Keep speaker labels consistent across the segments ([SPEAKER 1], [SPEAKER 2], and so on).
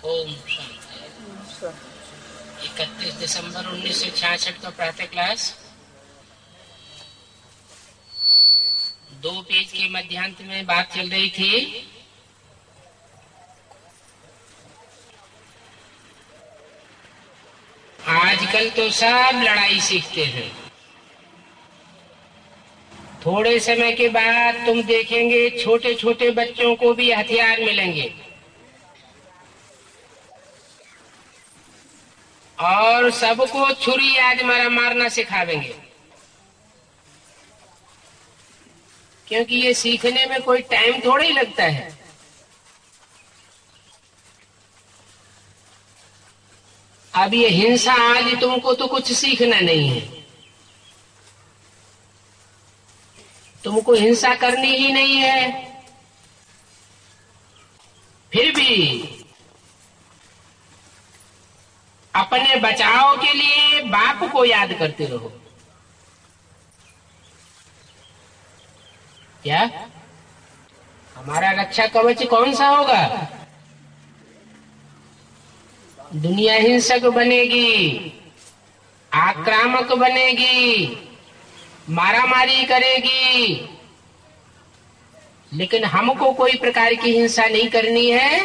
[SPEAKER 1] ओम शांति। 31 दिसंबर 1966 का प्रातः class 2 page के मध्यांत में बात चल रही थी आजकल तो सब लड़ाई सीखते हैं। थोड़े समय के बाद तुम देखेंगे छोटे छोटे बच्चों को भी हथियार मिलेंगे और सबको छुरी आज मारना सिखावेंगे, क्योंकि ये सीखने में कोई टाइम थोड़ा ही लगता है। अब ये हिंसा आज तुमको तो कुछ सीखना नहीं है, तुमको हिंसा करनी ही नहीं है। फिर भी अपने बचाव के लिए बाप को याद करते रहो। क्या हमारा रक्षा कवच कौन सा होगा? दुनिया हिंसक बनेगी, आक्रामक बनेगी, मारामारी करेगी, लेकिन हमको कोई प्रकार की हिंसा नहीं करनी है।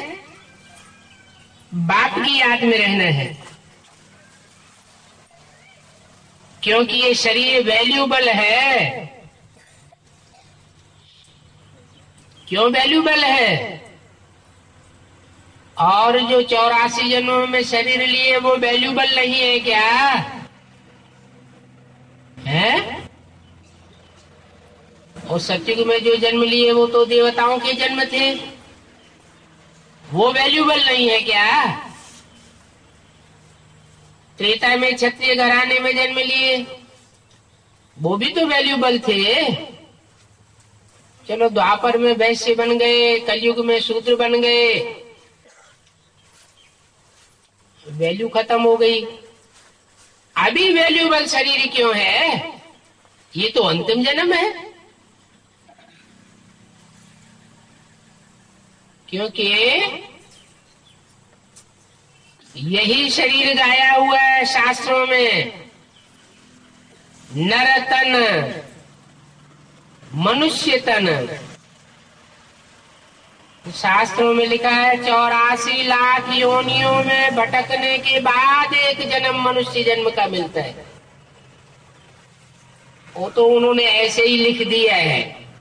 [SPEAKER 1] बाप की याद में रहना है, क्योंकि ये शरीर वैल्यूबल है। क्यों वैल्यूबल है? और जो 84 जन्मों में शरीर लिए वो वैल्यूबल नहीं है क्या है? और सत्युग में जो जन्म लिए वो तो देवताओं के जन्म थे, वो वैल्यूबल नहीं है क्या? त्रेता में क्षत्रिय घराने में जन्म लिए वो भी तो वैल्यूबल थे। चलो द्वापर में वैश्य बन गए, कलयुग में शूद्र बन गए, वैल्यू खत्म हो गई। अभी वैल्यूबल शरीर क्यों है? ये तो अंतिम जन्म है, क्योंकि यही शरीर गाया हुआ है शास्त्रों में। नर तन, मनुष्य तन, शास्त्रों में लिखा है 84 लाख योनियों में भटकने के बाद एक जन्म मनुष्य जन्म का मिलता है। वो तो उन्होंने ऐसे ही लिख दिया है,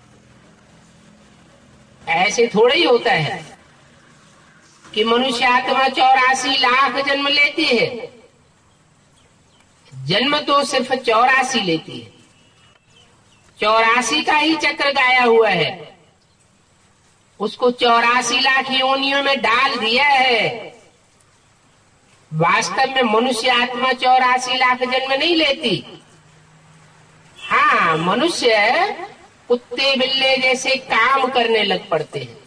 [SPEAKER 1] ऐसे थोड़ा ही होता है कि मनुष्य आत्मा 84 लाख जन्म लेती है। जन्म तो सिर्फ 84 लेती है, 84 का ही चक्र गाया हुआ है। उसको 84 लाख योनियों में डाल दिया है। वास्तव में मनुष्य आत्मा 84 लाख जन्म नहीं लेती। हाँ, मनुष्य कुत्ते बिल्ले जैसे काम करने लग पड़ते हैं,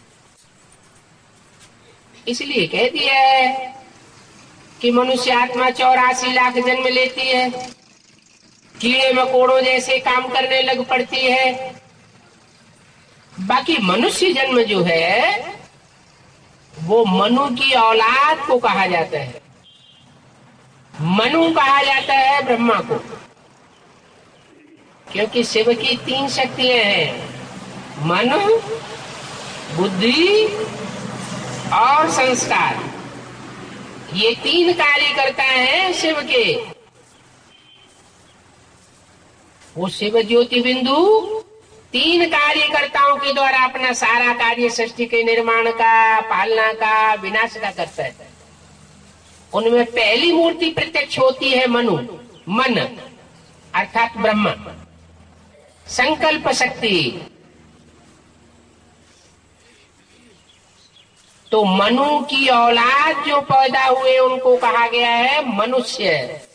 [SPEAKER 1] इसलिए कह दिया है कि मनुष्य आत्मा 84 लाख जन्म लेती है। कीड़े मकोड़ों जैसे काम करने लग पड़ती है। बाकी मनुष्य जन्म जो है वो मनु की औलाद को कहा जाता है। मनु कहा जाता है ब्रह्मा को, क्योंकि शिव की 3 शक्तियां हैं, मन, बुद्धि और संस्कार। ये 3 कार्य करता है शिव के। वो शिव ज्योति बिंदु 3 कार्यकर्ताओं के द्वारा अपना सारा कार्य सृष्टि के निर्माण का, पालना का, विनाश का करता है। उनमें पहली मूर्ति प्रत्यक्ष होती है मनु, मन अर्थात ब्रह्मा, संकल्प शक्ति। तो मनु की औलाद जो पैदा हुए उनको कहा गया है मनुष्य।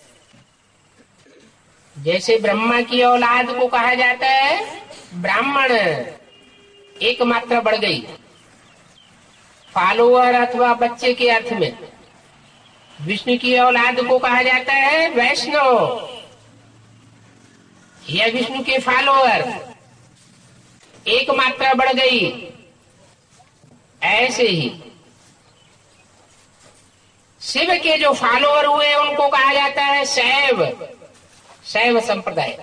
[SPEAKER 1] जैसे ब्रह्मा की औलाद को कहा जाता है ब्राह्मण, एक मात्रा बढ़ गई, फॉलोअर अथवा बच्चे के अर्थ में। विष्णु की औलाद को कहा जाता है वैष्णव या विष्णु के फॉलोअर, एक मात्रा बढ़ गई। ऐसे ही शिव के जो फॉलोअर हुए उनको कहा जाता है शैव, शैव संप्रदाय।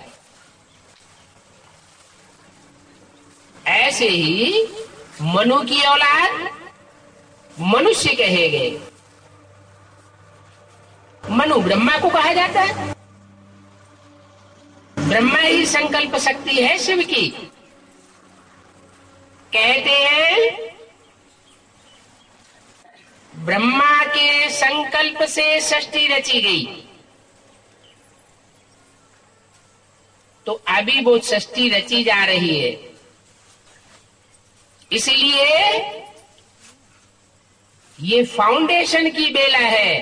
[SPEAKER 1] ऐसे ही मनु की औलाद मनुष्य कहे गए। मनु ब्रह्मा को कहा जाता है। ब्रह्मा ही संकल्प शक्ति है शिव की। कहते हैं ब्रह्मा के संकल्प से सृष्टि रची गई, तो अभी वो सृष्टि रची जा रही है। इसलिए ये फाउंडेशन की बेला है।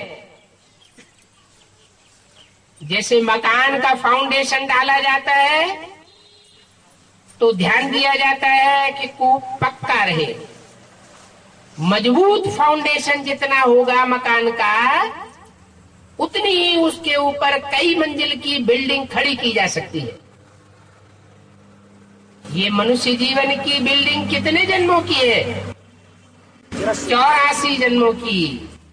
[SPEAKER 1] जैसे मकान का फाउंडेशन डाला जाता है तो ध्यान दिया जाता है कि कूप पक्का रहे। मजबूत फाउंडेशन जितना होगा मकान का, उतनी ही उसके ऊपर कई मंजिल की बिल्डिंग खड़ी की जा सकती है। ये मनुष्य जीवन की बिल्डिंग कितने जन्मों की है? 84 जन्मों की।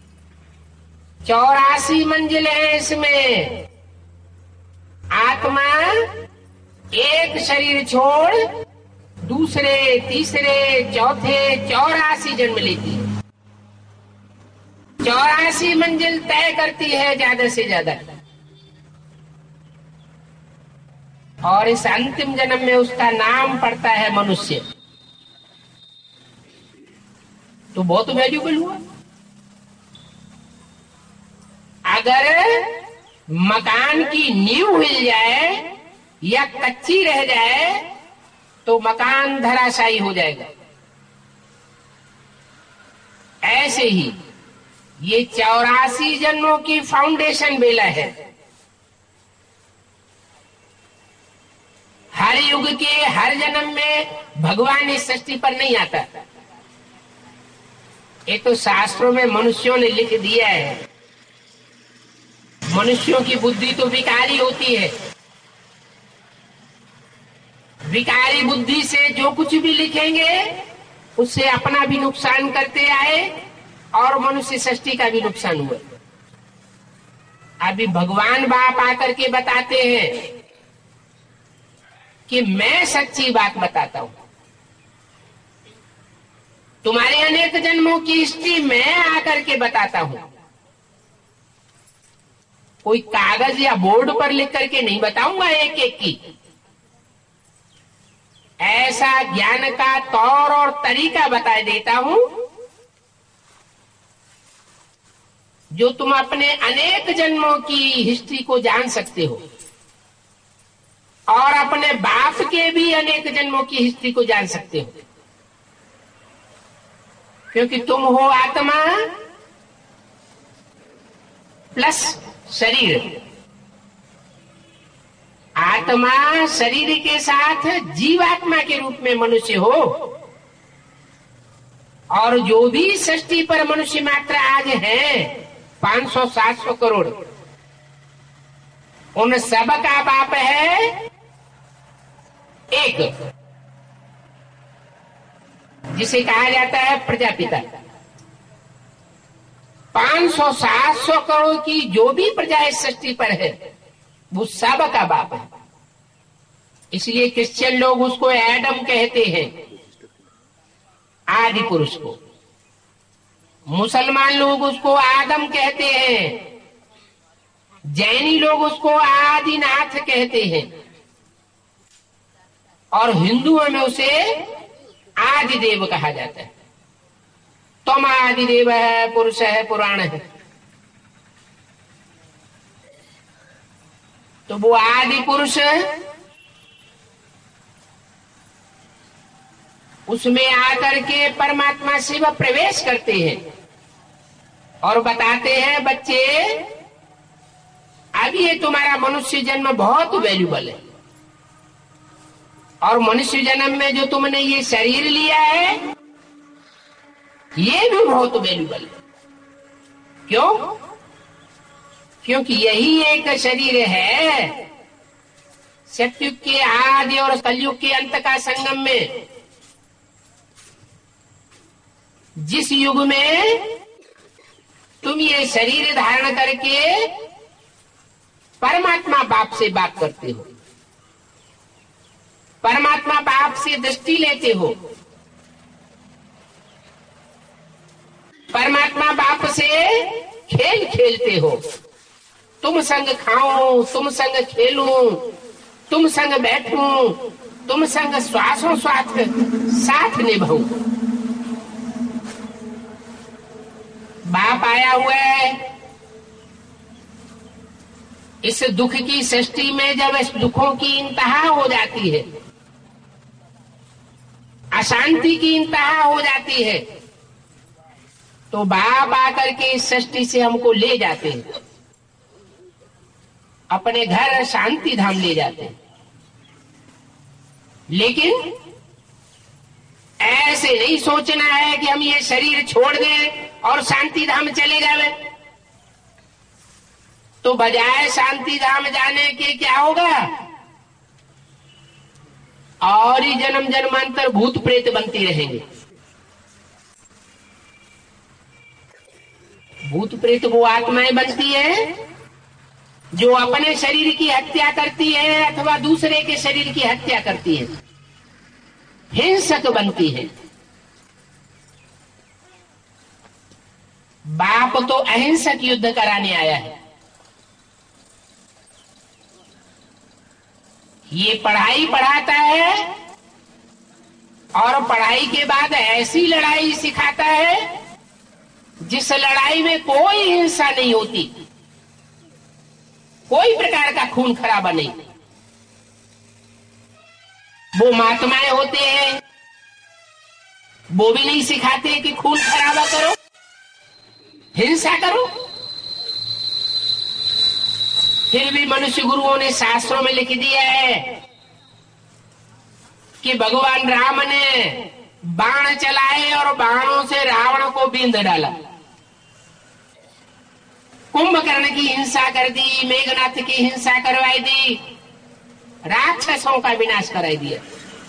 [SPEAKER 1] 84 मंजिल है इसमें। आत्मा एक शरीर छोड़ दूसरे, तीसरे, चौथे 84 जन्म लेती है। 84 मंजिल तय करती है ज्यादा से ज्यादा। और इस अंतिम जन्म में उसका नाम पड़ता है मनुष्य। तो बहुत वैल्यूबल हुआ। अगर मकान की नींव हिल जाए या कच्ची रह जाए तो मकान धराशायी हो जाएगा। ऐसे ही ये 84 जन्मों की फाउंडेशन बेला है। हर युग के हर जन्म में भगवान इस सृष्टि पर नहीं आता। ये तो शास्त्रों में मनुष्यों ने लिख दिया है। मनुष्यों की बुद्धि तो विकारी होती है। विकारी बुद्धि से जो कुछ भी लिखेंगे उससे अपना भी नुकसान करते आए और मनुष्य सृष्टि का भी नुकसान हुआ। अभी भगवान बाप आकर के बताते हैं कि मैं सच्ची बात बताता हूं। तुम्हारे अनेक जन्मों की हिस्ट्री मैं आकर के बताता हूं। कोई कागज या बोर्ड पर लिख करके नहीं बताऊंगा एक एक की। ऐसा ज्ञान का तौर और तरीका बता देता हूं जो तुम अपने अनेक जन्मों की हिस्ट्री को जान सकते हो और अपने बाप के भी अनेक जन्मों की हिस्ट्री को जान सकते हो। क्योंकि तुम हो आत्मा प्लस शरीर। आत्मा शरीर के साथ जीवात्मा के रूप में मनुष्य हो। और जो भी सृष्टि पर मनुष्य मात्र आज है 500-700 करोड़, उन सब का बाप है एक, जिसे कहा जाता है प्रजापिता। 500-700 करोड़ की जो भी प्रजा इस सृष्टि पर है वो सब का बाप है। इसलिए क्रिश्चियन लोग उसको एडम कहते हैं, आदि पुरुष को। मुसलमान लोग उसको आदम कहते हैं। जैनी लोग उसको आदिनाथ कहते हैं। और हिंदुओं में उसे आदिदेव कहा जाता है। तुम आदिदेव है, पुरुष है, पुराण है। तो वो आदि पुरुष उसमें आकर के परमात्मा शिव प्रवेश करते हैं और बताते हैं, बच्चे अब ये तुम्हारा मनुष्य जन्म बहुत वैल्यूबल है और मनुष्य जन्म में जो तुमने ये शरीर लिया है ये भी बहुत वैल्यूबल है। क्यों? क्योंकि यही एक शरीर है सतयुग के आदि और कलयुग के अंत का संगम में। जिस युग में तुम ये शरीर धारण करके परमात्मा बाप से बात करते हो, परमात्मा बाप से दृष्टि लेते हो, परमात्मा बाप से खेल खेलते हो। तुम संग खाऊं, तुम संग खेलूं, तुम संग बैठूं, तुम संग श्वासों श्वास साथ निभाऊं। बाप आया हुआ है इस दुख की सृष्टि में। जब इस दुखों की इंतहा हो जाती है, अशांति की इंतहा हो जाती है, तो बाप आकर के इस सृष्टि से हमको ले जाते हैं, अपने घर शांति धाम ले जाते हैं। लेकिन ऐसे नहीं सोचना है कि हम ये शरीर छोड़ दें और शांति धाम चले जावे। तो बजाय शांति धाम जाने के क्या होगा, और ही जन्म जन्मांतर भूत प्रेत बनती रहेंगे। भूत प्रेत वो आत्माएं बनती है जो अपने शरीर की हत्या करती है अथवा दूसरे के शरीर की हत्या करती है, हिंसक बनती है। बाप तो अहिंसक युद्ध कराने आया है। ये पढ़ाई पढ़ाता है और पढ़ाई के बाद ऐसी लड़ाई सिखाता है जिस लड़ाई में कोई हिंसा नहीं होती, कोई प्रकार का खून खराबा नहीं। वो महात्माएं होते हैं, वो भी नहीं सिखाते कि खून खराबा करो, हिंसा करो। फिर भी मनुष्य गुरुओं ने शास्त्रों में लिख दिया है कि भगवान राम ने बाण चलाए और बाणों से रावण को बींध डाला, कुंभकर्ण की हिंसा कर दी, मेघनाथ की हिंसा करवाई दी, राक्षसों का विनाश कराई दिया।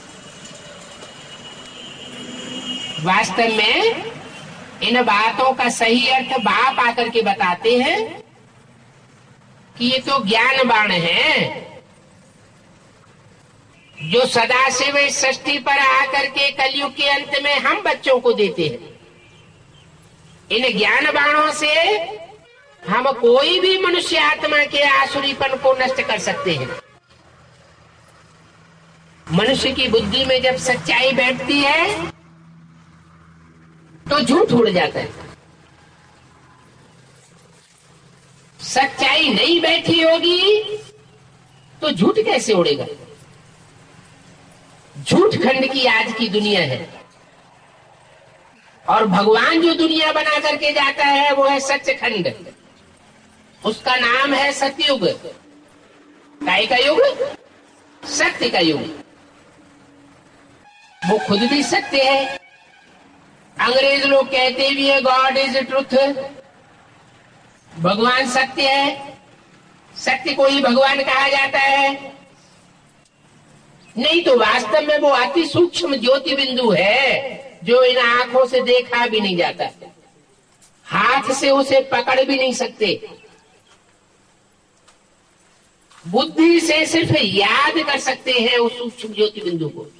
[SPEAKER 1] वास्तव में इन बातों का सही अर्थ बाप आकर के बताते हैं कि ये तो ज्ञान बाण है जो सदाशिव सृष्टि पर आकर के कलयुग के अंत में हम बच्चों को देते हैं। इन ज्ञान बाणों से हम कोई भी मनुष्य आत्मा के आसुरीपन को नष्ट कर सकते हैं। मनुष्य की बुद्धि में जब सच्चाई बैठती है तो झूठ उड़ जाता है। सच्चाई नहीं बैठी होगी तो झूठ कैसे उड़ेगा। झूठ खंड की आज की दुनिया है और भगवान जो दुनिया बना करके जाता है वो है सच खंड। उसका नाम है सतयुग। काय का युग? सत्य का युग। वो खुद भी सत्य है। अंग्रेज लोग कहते भी है गॉड इज ट्रुथ, भगवान सत्य है। सत्य को ही भगवान कहा जाता है। नहीं तो वास्तव में वो अति सूक्ष्म ज्योति बिंदु है जो इन आंखों से देखा भी नहीं जाता, हाथ से उसे पकड़ भी नहीं सकते, बुद्धि से सिर्फ याद कर सकते हैं उस सूक्ष्म ज्योति बिंदु को।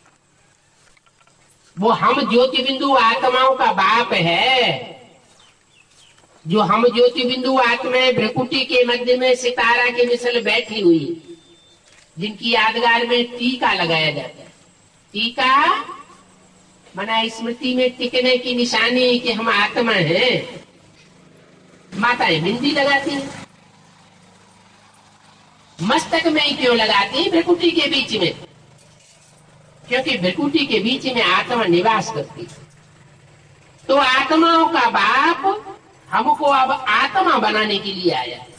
[SPEAKER 1] वो हम ज्योति बिंदु आत्माओं का बाप है। जो हम ज्योति बिंदु आत्माएं भ्रकुटी के मध्य में सितारा के मिसल बैठी हुई, जिनकी यादगार में टीका लगाया जाता है। टीका माना स्मृति में टिकने की निशानी कि हम आत्मा हैं। माताएं बिंदी लगाती हैं। मस्तक में ही क्यों लगाती? भ्रकुटी के बीच में, क्योंकि भ्रकुटी के बीच में आत्मा निवास करती। तो आत्माओं का बाप हमको अब आत्मा बनाने के लिए आया है।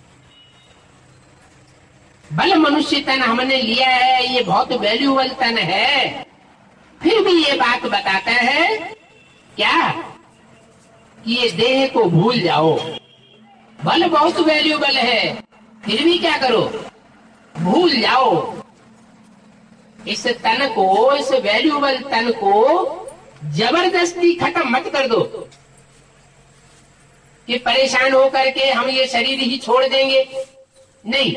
[SPEAKER 1] भले मनुष्य तन हमने लिया है, ये बहुत वैल्यूबल तन है, फिर भी ये बात बताता है क्या कि ये देह को भूल जाओ। भले बहुत वैल्यूबल है, फिर भी क्या करो? भूल जाओ। इस तन को, इस वैल्यूबल तन को जबरदस्ती खत्म मत कर दो। कि परेशान होकर के हम ये शरीर ही छोड़ देंगे। नहीं,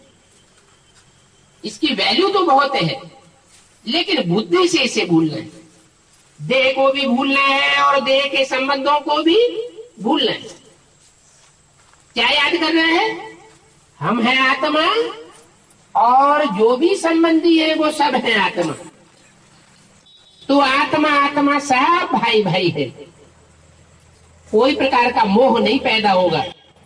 [SPEAKER 1] इसकी वैल्यू तो बहुत है, लेकिन बुद्धि से इसे भूलना है। देह को भी भूलना है और देह के संबंधों को भी भूलना है। क्या याद करना है? हम हैं आत्मा और जो भी संबंधी है वो सब है आत्मा। तो आत्मा आत्मा सब भाई भाई है, कोई प्रकार का मोह नहीं पैदा होगा।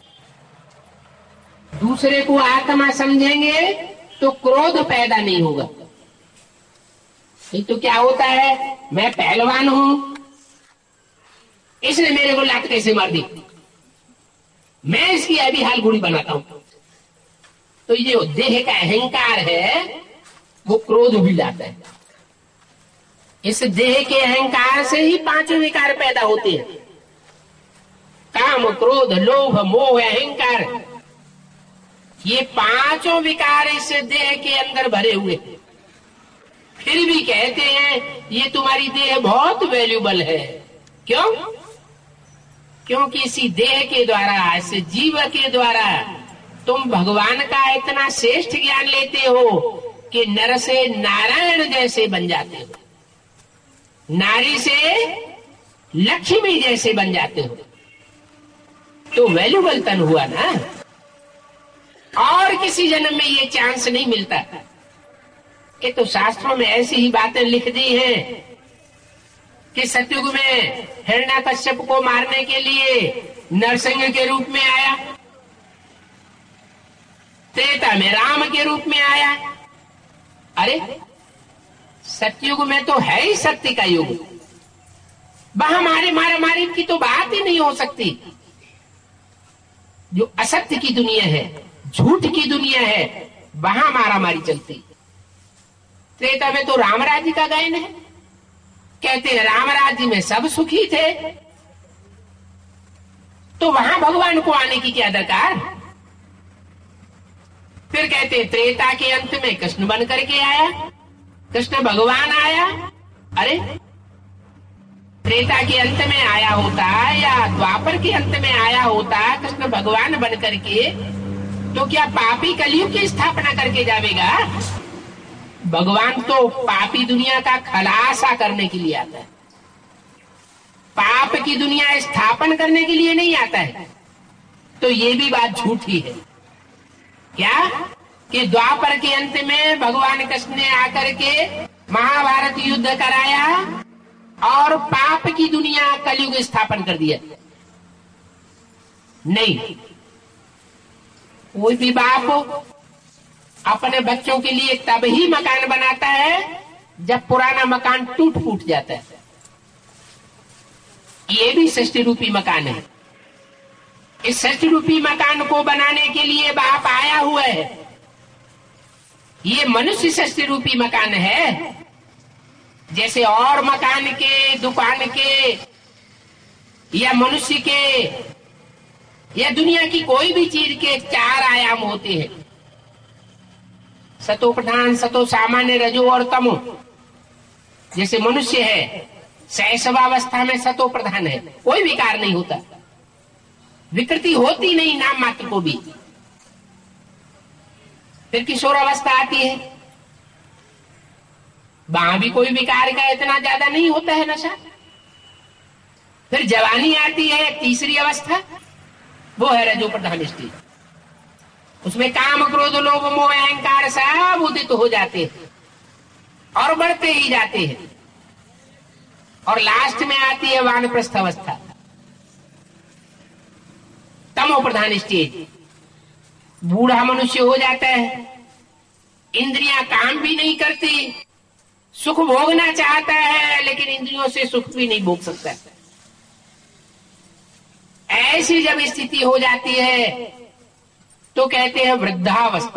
[SPEAKER 1] दूसरे को आत्मा समझेंगे तो क्रोध पैदा नहीं होगा। नहीं तो क्या होता है, मैं पहलवान हूं, इसने मेरे को लात कैसे मार दी, मैं इसकी अभी हाल गुड़ी बनाता हूं। तो ये देह का अहंकार है, वो क्रोध भी लाता है। इस देह के अहंकार से ही पांचों विकार पैदा होते हैं, काम, क्रोध, लोभ, मोह, अहंकार। ये पांचों विकार इस देह के अंदर भरे हुए। फिर भी कहते हैं ये तुम्हारी देह बहुत वैल्यूबल है। क्यों? क्योंकि इसी देह के द्वारा, इस जीव के द्वारा तुम भगवान का इतना श्रेष्ठ ज्ञान लेते हो कि नर से नारायण जैसे बन जाते हो, नारी से लक्ष्मी जैसे बन जाते हो। तो वैल्यूबल तन हुआ ना। और किसी जन्म में ये चांस नहीं मिलता। ये तो शास्त्रों में ऐसी ही बातें लिख दी हैं कि सतयुग में हिरण्याकश्यप को मारने के लिए नरसिंह के रूप में आया, त्रेता में राम के रूप में आया। अरे सतयुग में तो है ही शक्ति का युग, वहां मारा मारी की तो बात ही नहीं हो सकती। जो असत्य की दुनिया है, झूठ की दुनिया है, वहां मारा मारी चलती। त्रेता में तो राम राज्य का गायन है। कहते हैं राम राज्य में सब सुखी थे, तो वहां भगवान को आने की क्या दरकार। फिर कहते हैं त्रेता के अंत में कृष्ण बन करके आया, कृष्ण भगवान आया। अरे त्रेता के अंत में आया होता या द्वापर के अंत में आया होता कृष्ण भगवान बन करके, तो क्या पापी कलयुग की स्थापना करके जावेगा? भगवान तो पापी दुनिया का खलासा करने के लिए आता है, पाप की दुनिया स्थापन करने के लिए नहीं आता है। तो ये भी बात झूठी है। क्या कि द्वापर के अंत में भगवान कृष्ण ने आकर के महाभारत युद्ध कराया और पाप की दुनिया कलयुग स्थापन कर दिया? नहीं। कोई भी बाप अपने बच्चों के लिए तब ही मकान बनाता है जब पुराना मकान टूट फूट जाता है। ये भी सृष्टि रूपी मकान है। इस सृष्टि रूपी मकान को बनाने के लिए बाप आया हुआ है। ये मनुष्य सृष्टि रूपी मकान है। जैसे और मकान के, दुकान के या मनुष्य के या दुनिया की कोई भी चीज के चार आयाम होते हैं, सतो प्रधान, सतो सामान्य, रजो और तमो। जैसे मनुष्य है, शैशवावस्था में सतो प्रधान है, कोई विकार नहीं होता, विकृति होती नहीं नाम मात्र को भी। फिर किशोरावस्था आती है, वहां भी कोई विकार का इतना ज्यादा नहीं होता है नशा। फिर जवानी आती है, तीसरी अवस्था, वो है रजो प्रधान स्थिति। उसमें काम, क्रोध, लोभ, मोह, अहंकार सब उदित हो जाते हैं और बढ़ते ही जाते हैं। और लास्ट में आती है वानप्रस्थ अवस्था, तमो प्रधान स्टेज। बूढ़ा मनुष्य हो जाता है, इंद्रियां काम भी नहीं करती, सुख भोगना चाहता है लेकिन इंद्रियों से सुख भी नहीं भोग सकता। ऐसी जब स्थिति हो जाती है तो कहते हैं वृद्धावस्था।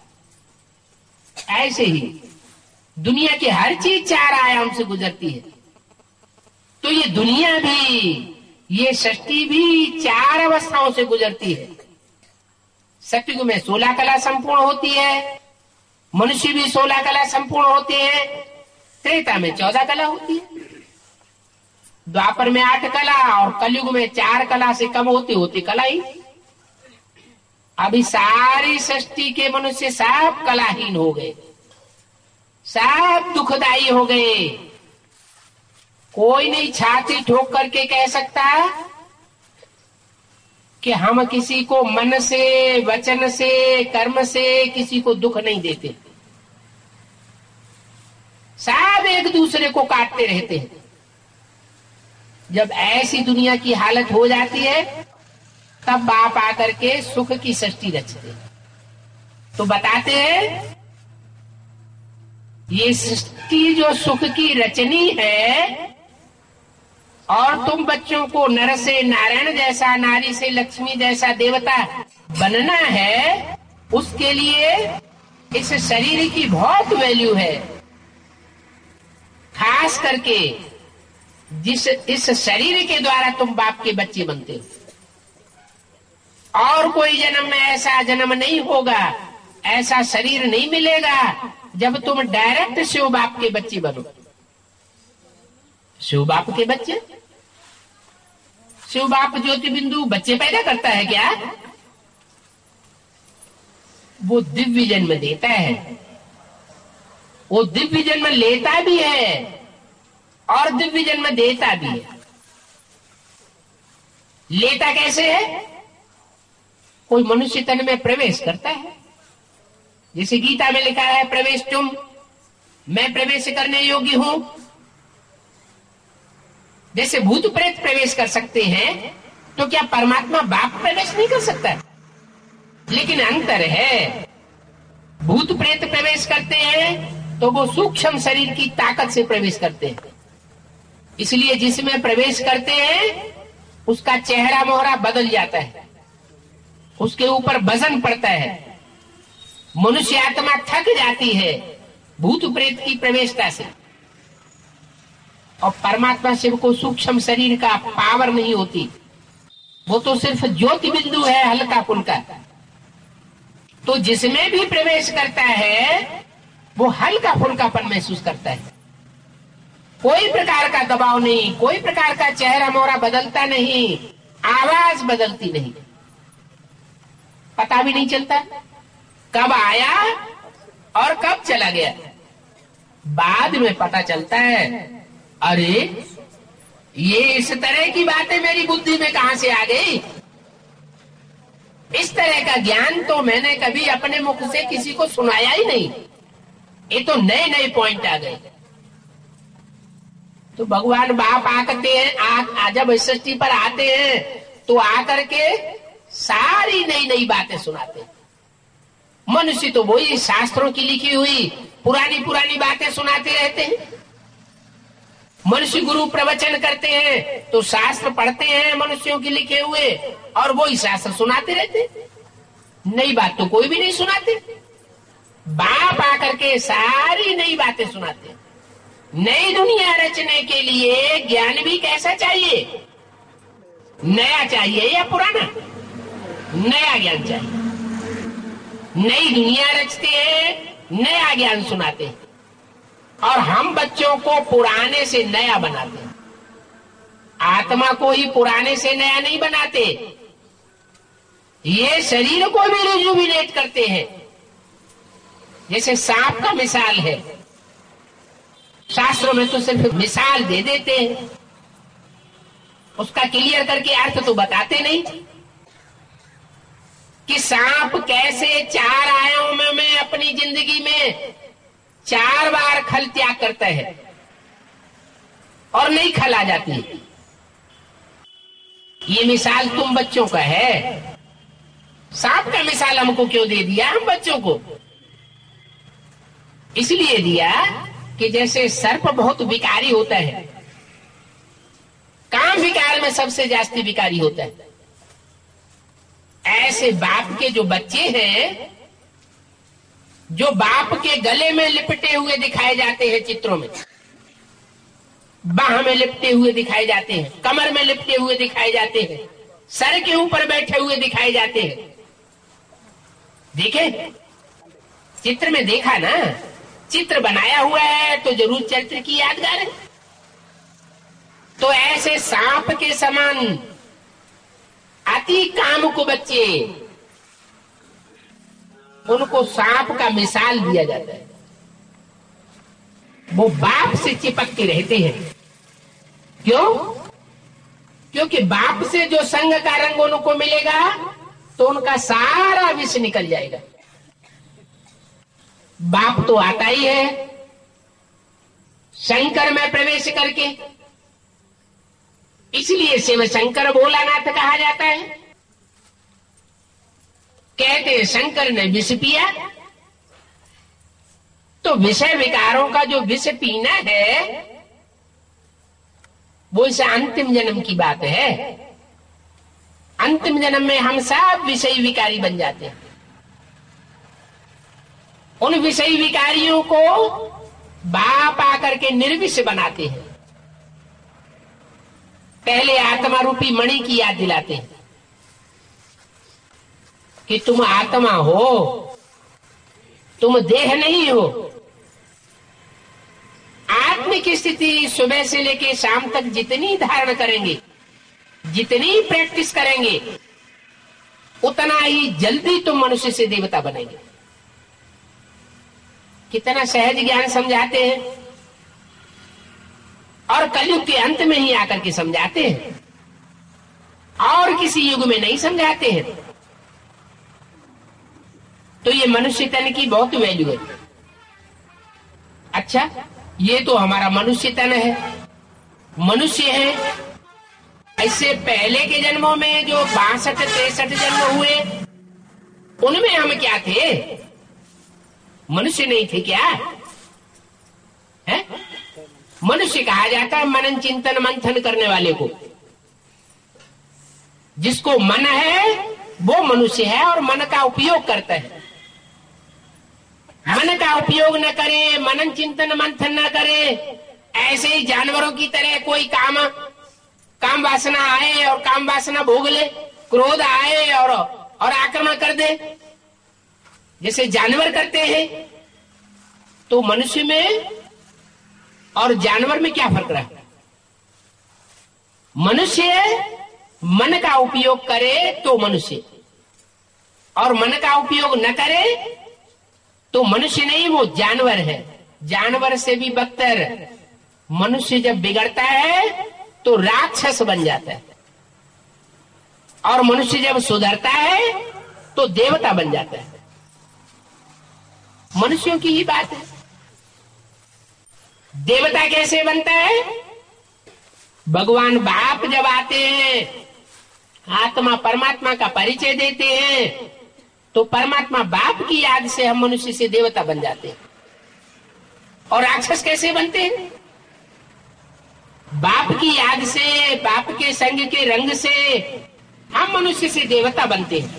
[SPEAKER 1] ऐसे ही दुनिया की हर चीज चार आयाम से गुजरती है। तो ये दुनिया भी, ये सृष्टि भी चार अवस्थाओं से गुजरती है। सतयुग में 16 कला संपूर्ण होती है, मनुष्य भी 16 कला संपूर्ण होते हैं। त्रेता में 14 कला होती है। द्वापर में 8 कला और कलयुग में 4 कला से कम होती होती कला ही। अभी सारी सृष्टि के मनुष्य सब कलाहीन हो गए, सब दुखदाई हो गए। कोई नहीं छाती ठोक करके कह सकता कि हम किसी को मन से, वचन से, कर्म से किसी को दुख नहीं देते। सब एक दूसरे को काटते रहते हैं। जब ऐसी दुनिया की हालत हो जाती है तब बाप आकर के सुख की सृष्टि रचते हैं। तो बताते हैं ये सृष्टि जो सुख की रचनी है और तुम बच्चों को नर से नारायण जैसा, नारी से लक्ष्मी जैसा देवता बनना है, उसके लिए इस शरीर की बहुत वैल्यू है। खास करके इस शरीर के द्वारा तुम बाप के बच्चे बनते हो। और कोई जन्म में ऐसा जन्म नहीं होगा, ऐसा शरीर नहीं मिलेगा जब तुम डायरेक्ट शिव बाप के बच्चे बनो। शिव बाप के बच्चे, शिव बाप ज्योति बिंदु बच्चे पैदा करता है क्या? वो दिव्य जन्म देता है, वो दिव्य जन्म लेता भी है और दिव्य जन्म देता भी है। लेता कैसे है? कोई मनुष्य तन में प्रवेश करता है, जैसे गीता में लिखा है प्रवेश तुम, मैं प्रवेश करने योग्य हूं। जैसे भूत प्रेत प्रवेश कर सकते हैं तो क्या परमात्मा बाप प्रवेश नहीं कर सकता? लेकिन अंतर है, भूत प्रेत प्रवेश करते हैं तो वो सूक्ष्म शरीर की ताकत से प्रवेश करते हैं। इसलिए जिसमें प्रवेश करते हैं उसका चेहरा मोहरा बदल जाता है, उसके ऊपर वजन पड़ता है, मनुष्य आत्मा थक जाती है भूत प्रेत की प्रवेशता से। और परमात्मा शिव को सूक्ष्म शरीर का पावर नहीं होती, वो तो सिर्फ ज्योति बिंदु है, हल्का फुल्का। तो जिसमें भी प्रवेश करता है वो हल्का फुल्कापन महसूस करता है। कोई प्रकार का दबाव नहीं, कोई प्रकार का चेहरा मोहरा बदलता नहीं, आवाज बदलती नहीं, पता भी नहीं चलता कब आया और कब चला गया। बाद में पता चलता है, अरे ये इस तरह की बातें मेरी बुद्धि में कहां से आ गई। इस तरह का ज्ञान तो मैंने कभी अपने मुख से किसी को सुनाया ही नहीं। ये तो नए नए पॉइंट आ गए। तो भगवान बाप आते हैं, जब सृष्टि पर आते हैं तो आकर के सारी नई नई बातें सुनाते हैं। मनुष्य तो वही शास्त्रों की लिखी हुई पुरानी पुरानी बातें सुनाते रहते हैं। मनुष्य गुरु प्रवचन करते हैं तो शास्त्र पढ़ते हैं मनुष्यों के लिखे हुए और वही शास्त्र सुनाते रहते हैं। नई बात तो कोई भी नहीं सुनाते। बाप आकर के सारी नई बातें सुनाते हैं। नई दुनिया रचने के लिए ज्ञान भी कैसा चाहिए? नया चाहिए या पुराना? नया ज्ञान चाहिए। नई दुनिया रचते हैं, नया ज्ञान सुनाते हैं और हम बच्चों को पुराने से नया बनाते हैं। आत्मा को ही पुराने से नया नहीं बनाते, ये शरीर को भी रिजुविनेट करते हैं। जैसे सांप का मिसाल है, शास्त्रों में तो सिर्फ मिसाल दे देते हैं, उसका क्लियर करके अर्थ तो बताते नहीं कि सांप कैसे 4 आयामों में अपनी जिंदगी में 4 बार खल त्याग करता है और नहीं खल आ जाती। ये मिसाल तुम बच्चों का है। सांप का मिसाल हमको क्यों दे दिया? हम बच्चों को इसलिए दिया कि जैसे सर्प बहुत विकारी होता है, काम विकार में सबसे जास्ती विकारी होता है, ऐसे बाप के जो बच्चे हैं, जो बाप के गले में लिपटे हुए दिखाए जाते हैं चित्रों में, बाह में लिपटे हुए दिखाए जाते हैं, कमर में लिपटे हुए दिखाए जाते हैं, सर के ऊपर बैठे हुए दिखाए जाते हैं। देखे चित्र में देखा ना, चित्र बनाया हुआ है तो जरूर चरित्र की यादगार है। तो ऐसे सांप के समान अति कामुक बच्चे, उनको सांप का मिसाल दिया जाता है। वो बाप से चिपक के रहते हैं। क्यों? क्योंकि बाप से जो संग का रंग उनको मिलेगा तो उनका सारा विष निकल जाएगा। बाप तो आता ही है शंकर में प्रवेश करके, इसलिए शिव शंकर भोलानाथ कहा जाता है। कहते हैं शंकर ने विष पिया, तो विषय विकारों का जो विष पीना है वो इस अंतिम जन्म की बात है। अंतिम जन्म में हम सब विषय विकारी बन जाते हैं। उन विषय विकारियों को बाप आकर के निर्विष बनाते हैं। पहले आत्मा रूपी मणि की याद दिलाते हैं कि तुम आत्मा हो, तुम देह नहीं हो। आत्मिक स्थिति सुबह से लेकर शाम तक जितनी धारण करेंगे, जितनी प्रैक्टिस करेंगे, उतना ही जल्दी तुम मनुष्य से देवता बनेंगे। कितना सहज ज्ञान समझाते हैं, और कलयुग के अंत में ही आकर के समझाते हैं, और किसी युग में नहीं समझाते हैं। तो ये मनुष्य तन की बहुत वैल्यू है। अच्छा, ये तो हमारा मनुष्य तन है, मनुष्य है। इससे पहले के जन्मों में जो 62-63 जन्म हुए, उनमें हम क्या थे? मनुष्य नहीं थे क्या? है? मनुष्य कहा जाता है मनन चिंतन मंथन करने वाले को। जिसको मन है वो मनुष्य है, और मन का उपयोग करता है। मन का उपयोग न करे, मनन चिंतन मंथन न करे, ऐसे ही जानवरों की तरह कोई काम वासना आए और काम वासना भोग ले, क्रोध आए और आक्रमण कर दे, जैसे जानवर करते हैं। तो मनुष्य में और जानवर में क्या फर्क रहा? मनुष्य मन का उपयोग करे तो मनुष्य, और मन का उपयोग न करे तो मनुष्य नहीं, वो जानवर है। जानवर से भी बदतर मनुष्य जब बिगड़ता है तो राक्षस बन जाता है, और मनुष्य जब सुधरता है तो देवता बन जाता है। मनुष्यों की ही बात है। देवता कैसे बनता है? भगवान बाप जब आते हैं, आत्मा परमात्मा का परिचय देते हैं, तो परमात्मा बाप की याद से हम मनुष्य से देवता बन जाते हैं। और राक्षस कैसे बनते हैं? बाप की याद से, बाप के संग के रंग से हम मनुष्य से देवता बनते हैं।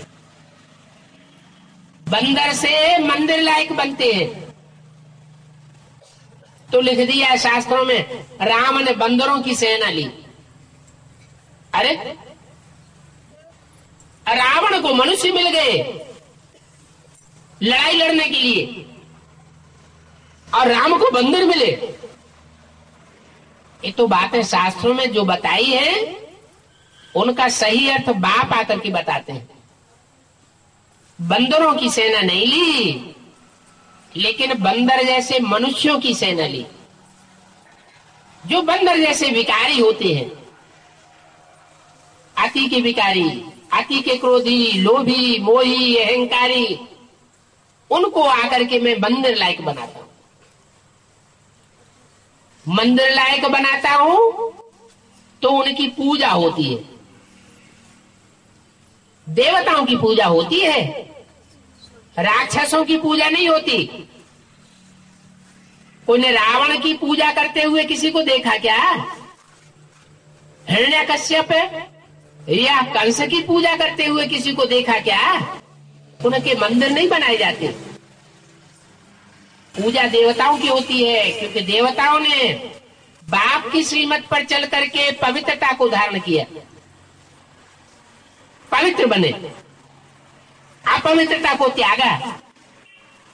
[SPEAKER 1] बंदर से मंदिर लायक बनते हैं। तो लिख दिया शास्त्रों में, राम ने बंदरों की सेना ली। अरे, रावण को मनुष्य मिल गए लड़ाई लड़ने के लिए, और राम को बंदर मिले। ये तो बातें शास्त्रों में जो बताई है, उनका सही अर्थ बाप आकर के बताते हैं। बंदरों की सेना नहीं ली, लेकिन बंदर जैसे मनुष्यों की सेना ली, जो बंदर जैसे विकारी होते हैं। अति के विकारी, अति के क्रोधी, लोभी, मोही, अहंकारी, उनको आकर के मैं मंदिर लायक बनाता हूं। मंदिर लायक बनाता हूं तो उनकी पूजा होती है। देवताओं की पूजा होती है, राक्षसों की पूजा नहीं होती। कोई ने रावण की पूजा करते हुए किसी को देखा क्या? हिरण्यकश्यप या कंस की पूजा करते हुए किसी को देखा क्या? उनके मंदिर नहीं बनाए जाते। पूजा देवताओं की होती है, क्योंकि देवताओं ने बाप की श्रीमत पर चल करके पवित्रता को धारण किया, पवित्र बने, अपवित्रता को त्यागा,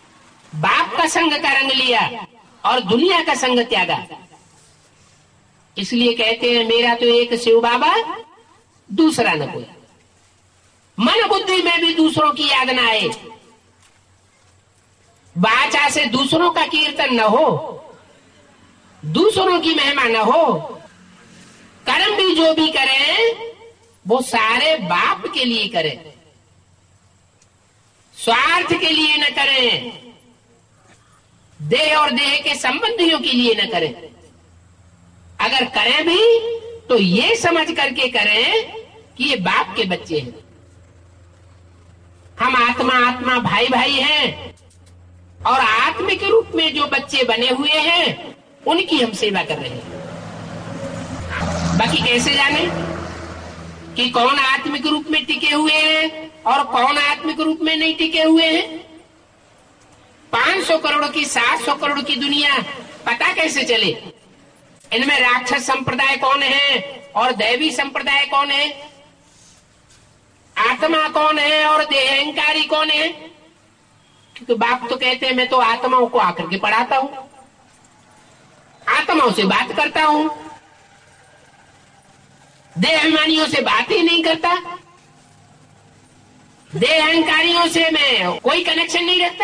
[SPEAKER 1] बाप का संग का रंग लिया और दुनिया का संग त्यागा। इसलिए कहते हैं मेरा तो एक शिव बाबा, दूसरा न कोई। मन बुद्धि में भी दूसरों की याद ना आए, वाचा से दूसरों का कीर्तन न हो, दूसरों की महिमा न हो, कर्म भी जो भी करें वो सारे बाप के लिए करें, स्वार्थ के लिए न करें, देह और देह के संबंधियों के लिए न करें। अगर करें भी तो ये समझ करके करें कि ये बाप के बच्चे हैं, हम आत्मा आत्मा भाई भाई हैं, और आत्मिक रूप में जो बच्चे बने हुए हैं उनकी हम सेवा कर रहे हैं। बाकी कैसे जाने कि कौन आत्मिक रूप में टिके हुए हैं और कौन आत्मिक रूप में नहीं टिके हुए हैं? 500 करोड़ की 700 करोड़ की दुनिया, पता कैसे चले इनमें राक्षस संप्रदाय कौन है और दैवी संप्रदाय कौन है, आत्मा कौन है और देहंकारी कौन है? क्योंकि बाप तो कहते हैं मैं तो आत्माओं को आकर के पढ़ाता हूं, आत्माओं से बात करता हूं, देहाभिमानियों से बात ही नहीं करता, देहांकारियों से मैं कोई कनेक्शन नहीं रखता।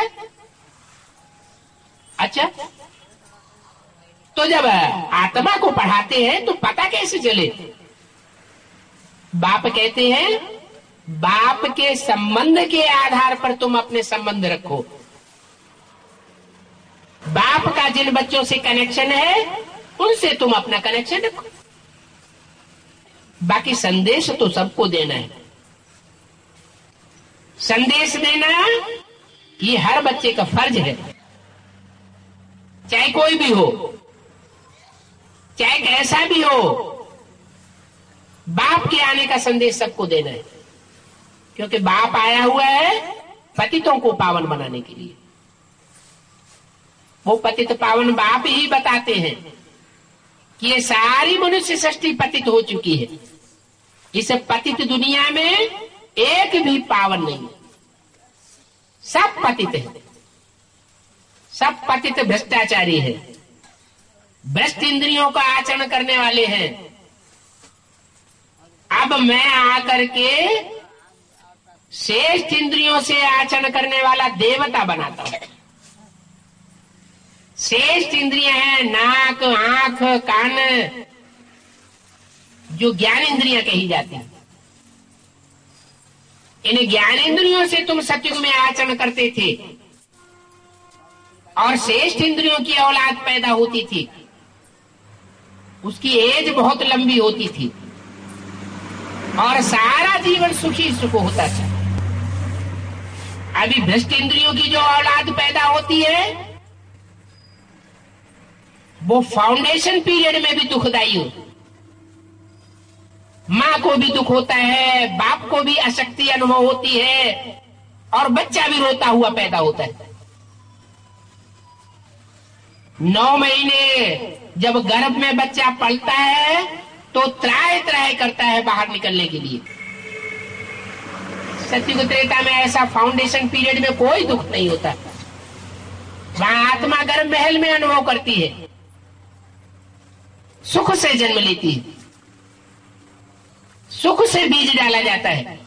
[SPEAKER 1] अच्छा, तो जब आत्मा को पढ़ाते हैं तो पता कैसे चले? बाप कहते हैं बाप के संबंध के आधार पर तुम अपने संबंध रखो। बाप का जिन बच्चों से कनेक्शन है उनसे तुम अपना कनेक्शन रखो। बाकी संदेश तो सबको देना है। संदेश देना ये हर बच्चे का फर्ज है, चाहे कोई भी हो, चाहे कैसा भी हो, बाप के आने का संदेश सबको देना है। क्योंकि बाप आया हुआ है पतितों को पावन बनाने के लिए। वो पतित पावन बाप ही बताते हैं कि ये सारी मनुष्य सृष्टि पतित हो चुकी है, इस पतित दुनिया में एक भी पावन नहीं, सब पतित है, सब पतित भ्रष्टाचारी है, भ्रष्ट इंद्रियों का आचरण करने वाले हैं। अब मैं आकर के श्रेष्ठ इंद्रियों से आचरण करने वाला देवता बनाता हूं। श्रेष्ठ इंद्रियां हैं नाक, आंख, कान, जो ज्ञान इंद्रियां कही जाती हैं। इन ज्ञान इंद्रियों से तुम सत्युग में आचरण करते थे और श्रेष्ठ इंद्रियों की औलाद पैदा होती थी, उसकी एज बहुत लंबी होती थी और सारा जीवन सुखी सुख होता था। अभी भ्रष्ट इंद्रियों की जो औलाद पैदा होती है वो फाउंडेशन पीरियड में भी दुखदाई हो। मां को भी दुख होता है, बाप को भी अशक्ति अनुभव होती है और बच्चा भी रोता हुआ पैदा होता है। 9 महीने जब गर्भ में बच्चा पलता है तो त्राय त्राय करता है बाहर निकलने के लिए। सत्युग त्रेता में ऐसा फाउंडेशन पीरियड में कोई दुख नहीं होता। वहां आत्मा गर्भ महल में अनुभव करती है, सुख से जन्म लेती है, सुख से बीज डाला जाता है।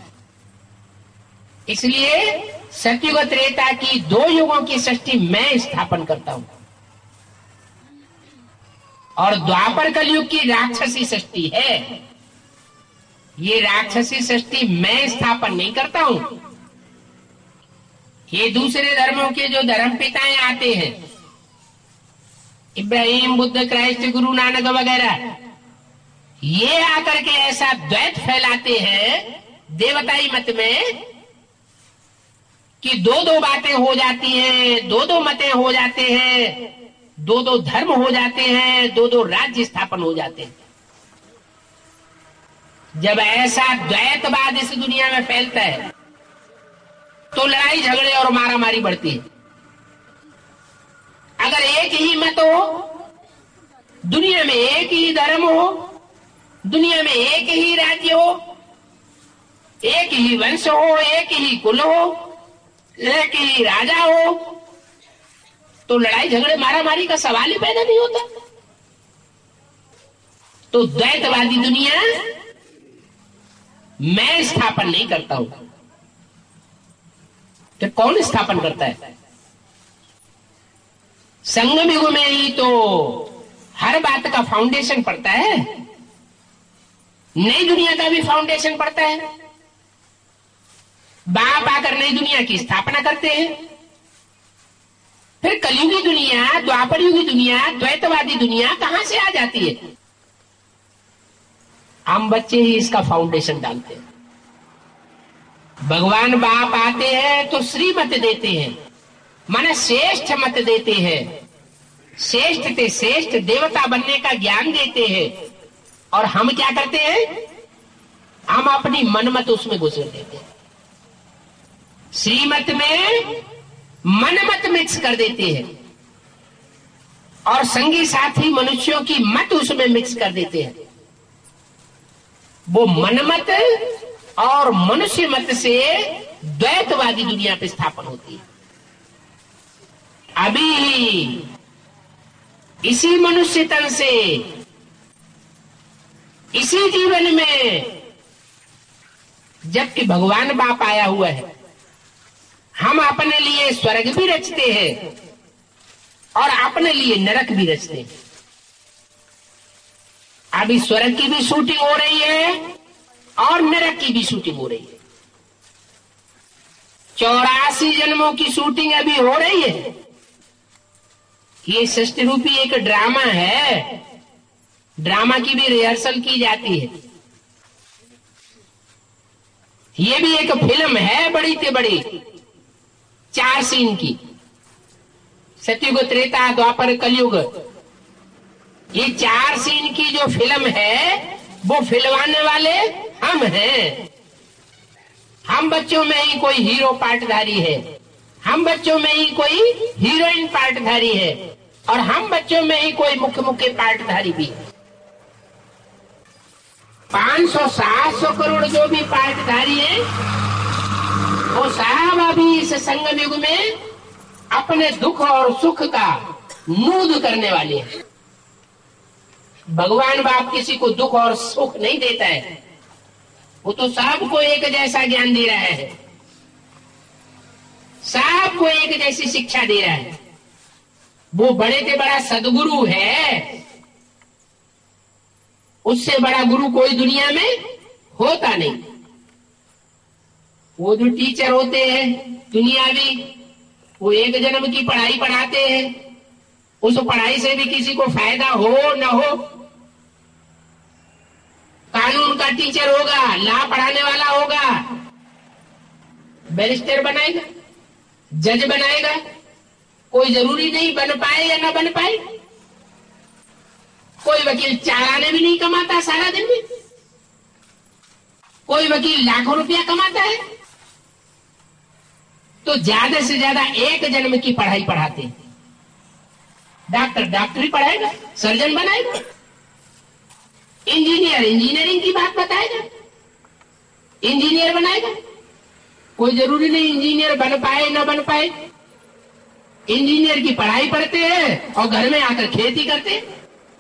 [SPEAKER 1] इसलिए सत्युग त्रेता की 2 युगों की सृष्टि मैं स्थापन करता हूं और द्वापर कलयुग की राक्षसी सृष्टि है। ये राक्षसी सृष्टि मैं स्थापन नहीं करता हूं। ये दूसरे धर्मों के जो धर्म पिताएं आते हैं, इब्राहिम, बुद्ध, क्राइस्ट, गुरु नानक वगैरह, ये आकर के ऐसा द्वैत फैलाते हैं देवताई मत में कि 2-2 बातें हो जाती हैं, 2-2 मतें हो जाते हैं, 2-2 धर्म हो जाते हैं, 2-2 राज्य स्थापन हो जाते हैं। जब ऐसा द्वैतवाद इस दुनिया में फैलता है तो लड़ाई झगड़े और मारामारी बढ़ती है। अगर एक ही मत हो, दुनिया में एक ही धर्म हो, दुनिया में एक ही राज्य हो, एक ही वंश हो, एक ही कुल हो, एक ही राजा हो, तो लड़ाई झगड़े मारामारी का सवाल ही पैदा नहीं होता। तो द्वैतवादी दुनिया मैं स्थापन नहीं करता हूं, तो कौन स्थापन करता है? संगम युग में ही तो हर बात का फाउंडेशन पड़ता है, नई दुनिया का भी फाउंडेशन पड़ता है। बाप आकर नई दुनिया की स्थापना करते हैं, फिर कलयुगी दुनिया, द्वापर युगी दुनिया, द्वैतवादी दुनिया कहां से आ जाती है? हम बच्चे ही इसका फाउंडेशन डालते हैं। भगवान बाप आते हैं तो श्रीमत देते हैं, माने श्रेष्ठ मत देते हैं, श्रेष्ठ से श्रेष्ठ देवता बनने का ज्ञान देते हैं। और हम क्या करते हैं? हम अपनी मनमत उसमें घुसेड़ देते हैं, श्रीमत में मनमत मिक्स कर देते हैं, और संगी साथी मनुष्यों की मत उसमें मिक्स कर देते हैं। वो मनमत और मनुष्य मत से द्वैतवादी दुनिया पे स्थापन होती है। अभी इसी मनुष्य तन से, इसी जीवन में, जबकि भगवान बाप आया हुआ है, हम अपने लिए स्वर्ग भी रचते हैं और अपने लिए नरक भी रचते हैं। अभी स्वर्ग की भी शूटिंग हो रही है और नरक की भी शूटिंग हो रही है। 84 जन्मों की शूटिंग अभी हो रही है। ये सृष्टि रूपी एक ड्रामा है, ड्रामा की भी रिहर्सल की जाती है। ये भी एक फिल्म है बड़ी से बड़ी, 4 सीन की, सतयुग, त्रेता, द्वापर, कलयुग। ये 4 सीन की जो फिल्म है वो फिल्माने वाले हम हैं। हम बच्चों में ही कोई हीरो पार्टधारी है, हम बच्चों में ही कोई हीरोइन पार्टधारी है, और हम बच्चों में ही कोई मुख्य पार्टधारी भी है। 500-700 करोड़ जो भी पार्टधारी है, वो सब अभी इस संगम युग में अपने दुख और सुख का नूद करने वाले हैं। भगवान बाप किसी को दुख और सुख नहीं देता है, वो तो सबको एक जैसा ज्ञान दे रहा है, सबको एक जैसी शिक्षा दे रहा है। वो बड़े से बड़ा सदगुरु है, उससे बड़ा गुरु कोई दुनिया में होता नहीं। वो जो टीचर होते हैं दुनियावी, वो एक जन्म की पढ़ाई पढ़ाते हैं, उस पढ़ाई से भी किसी को फायदा हो न हो। कानून का टीचर होगा, लॉ पढ़ाने वाला होगा, बैरिस्टर बनाएगा, जज बनाएगा, कोई जरूरी नहीं बन पाए या ना बन पाए। कोई वकील 4 आने भी नहीं कमाता सारा दिन में, कोई वकील लाखों रुपया कमाता है। तो ज्यादा से ज्यादा एक जन्म की पढ़ाई पढ़ाते हैं। डॉक्टर डॉक्टरी पढ़ाएगा, सर्जन बनाएगा, इंजीनियर इंजीनियरिंग की बात बताएगा, इंजीनियर बनाएगा। कोई जरूरी नहीं इंजीनियर बन पाए ना बन पाए। इंजीनियर की पढ़ाई पढ़ते हैं और घर में आकर खेती करते हैं,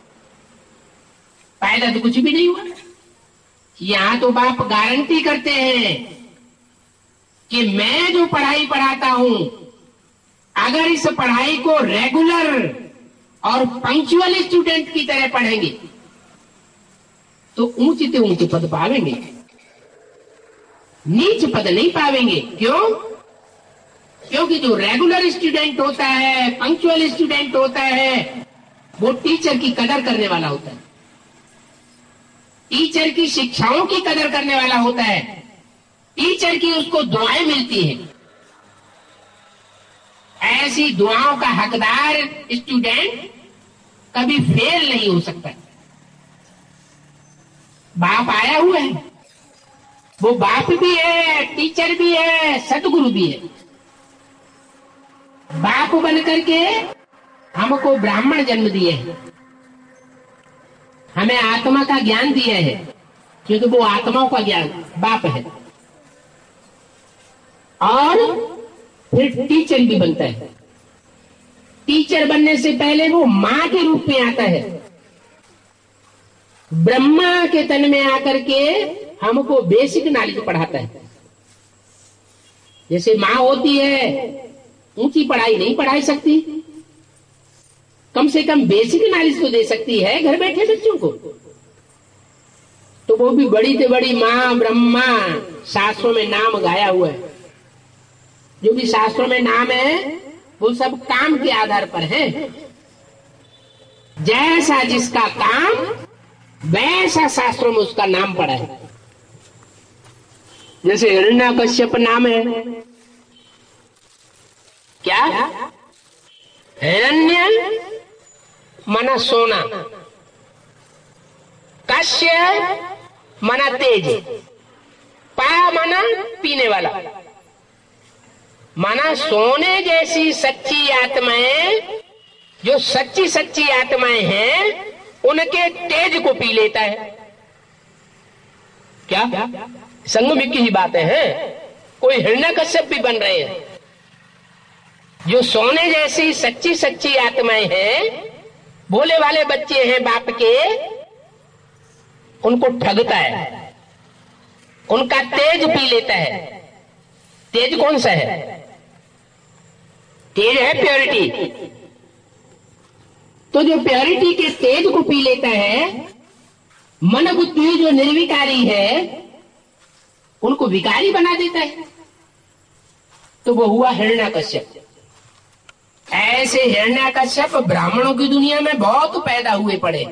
[SPEAKER 1] फायदा तो कुछ भी नहीं हुआ। यहां तो बाप गारंटी करते हैं कि मैं जो पढ़ाई पढ़ाता हूं, अगर इस पढ़ाई को रेगुलर और पंक्चुअल स्टूडेंट की तरह पढ़ेंगे तो ऊंचे से ऊंचे पद पावेंगे, नीच पद नहीं पावेंगे। क्यों? क्योंकि जो रेगुलर स्टूडेंट होता है, पंक्चुअल स्टूडेंट होता है, वो टीचर की कदर करने वाला होता है, टीचर की शिक्षाओं की कदर करने वाला होता है, टीचर की उसको दुआएं मिलती हैं। ऐसी दुआओं का हकदार स्टूडेंट कभी फेल नहीं हो सकता। बाप आया हुआ है, वो बाप भी है, टीचर भी है, सदगुरु भी है। बाप बन करके हमको ब्राह्मण जन्म दिए है, हमें आत्मा का ज्ञान दिया है, क्योंकि वो आत्माओं का ज्ञान बाप है। और फिर टीचर भी बनता है। टीचर बनने से पहले वो मां के रूप में आता है, ब्रह्मा के तन में आकर के हमको बेसिक नॉलेज पढ़ाता है। जैसे माँ होती है, ऊंची पढ़ाई नहीं पढ़ाई सकती, कम से कम बेसिक नॉलेज तो दे सकती है घर बैठे बच्चों को। तो वो भी बड़ी से बड़ी माँ ब्रह्मा, शास्त्रों में नाम गाया हुआ है। जो भी शास्त्रों में नाम है वो सब काम के आधार पर है। जैसा जिसका काम वैसा शास्त्रों में उसका नाम पड़ा है। जैसे हिरण्यकश्यप नाम है, क्या? हिरण्य मना सोना, कश्य मना तेज, पा मना पीने वाला। माना सोने जैसी सच्ची आत्माएं, जो सच्ची सच्ची आत्माएं हैं, उनके तेज को पी लेता है। क्या संगम की ही बातें हैं। कोई हिरण्यकश्यप भी बन रहे हैं। जो सोने जैसी सच्ची सच्ची आत्माएं हैं, भोले वाले बच्चे हैं बाप के, उनको ठगता है, उनका तेज पी लेता है। तेज कौन सा है? तेज है प्योरिटी। तो जो प्योरिटी के तेज को पी लेता है, मन बुद्धि जो निर्विकारी है उनको विकारी बना देता है। तो वो हुआ हिरण्यकश्यप। ऐसे हिरण्यकश्यप ब्राह्मणों की दुनिया में बहुत पैदा हुए पड़े।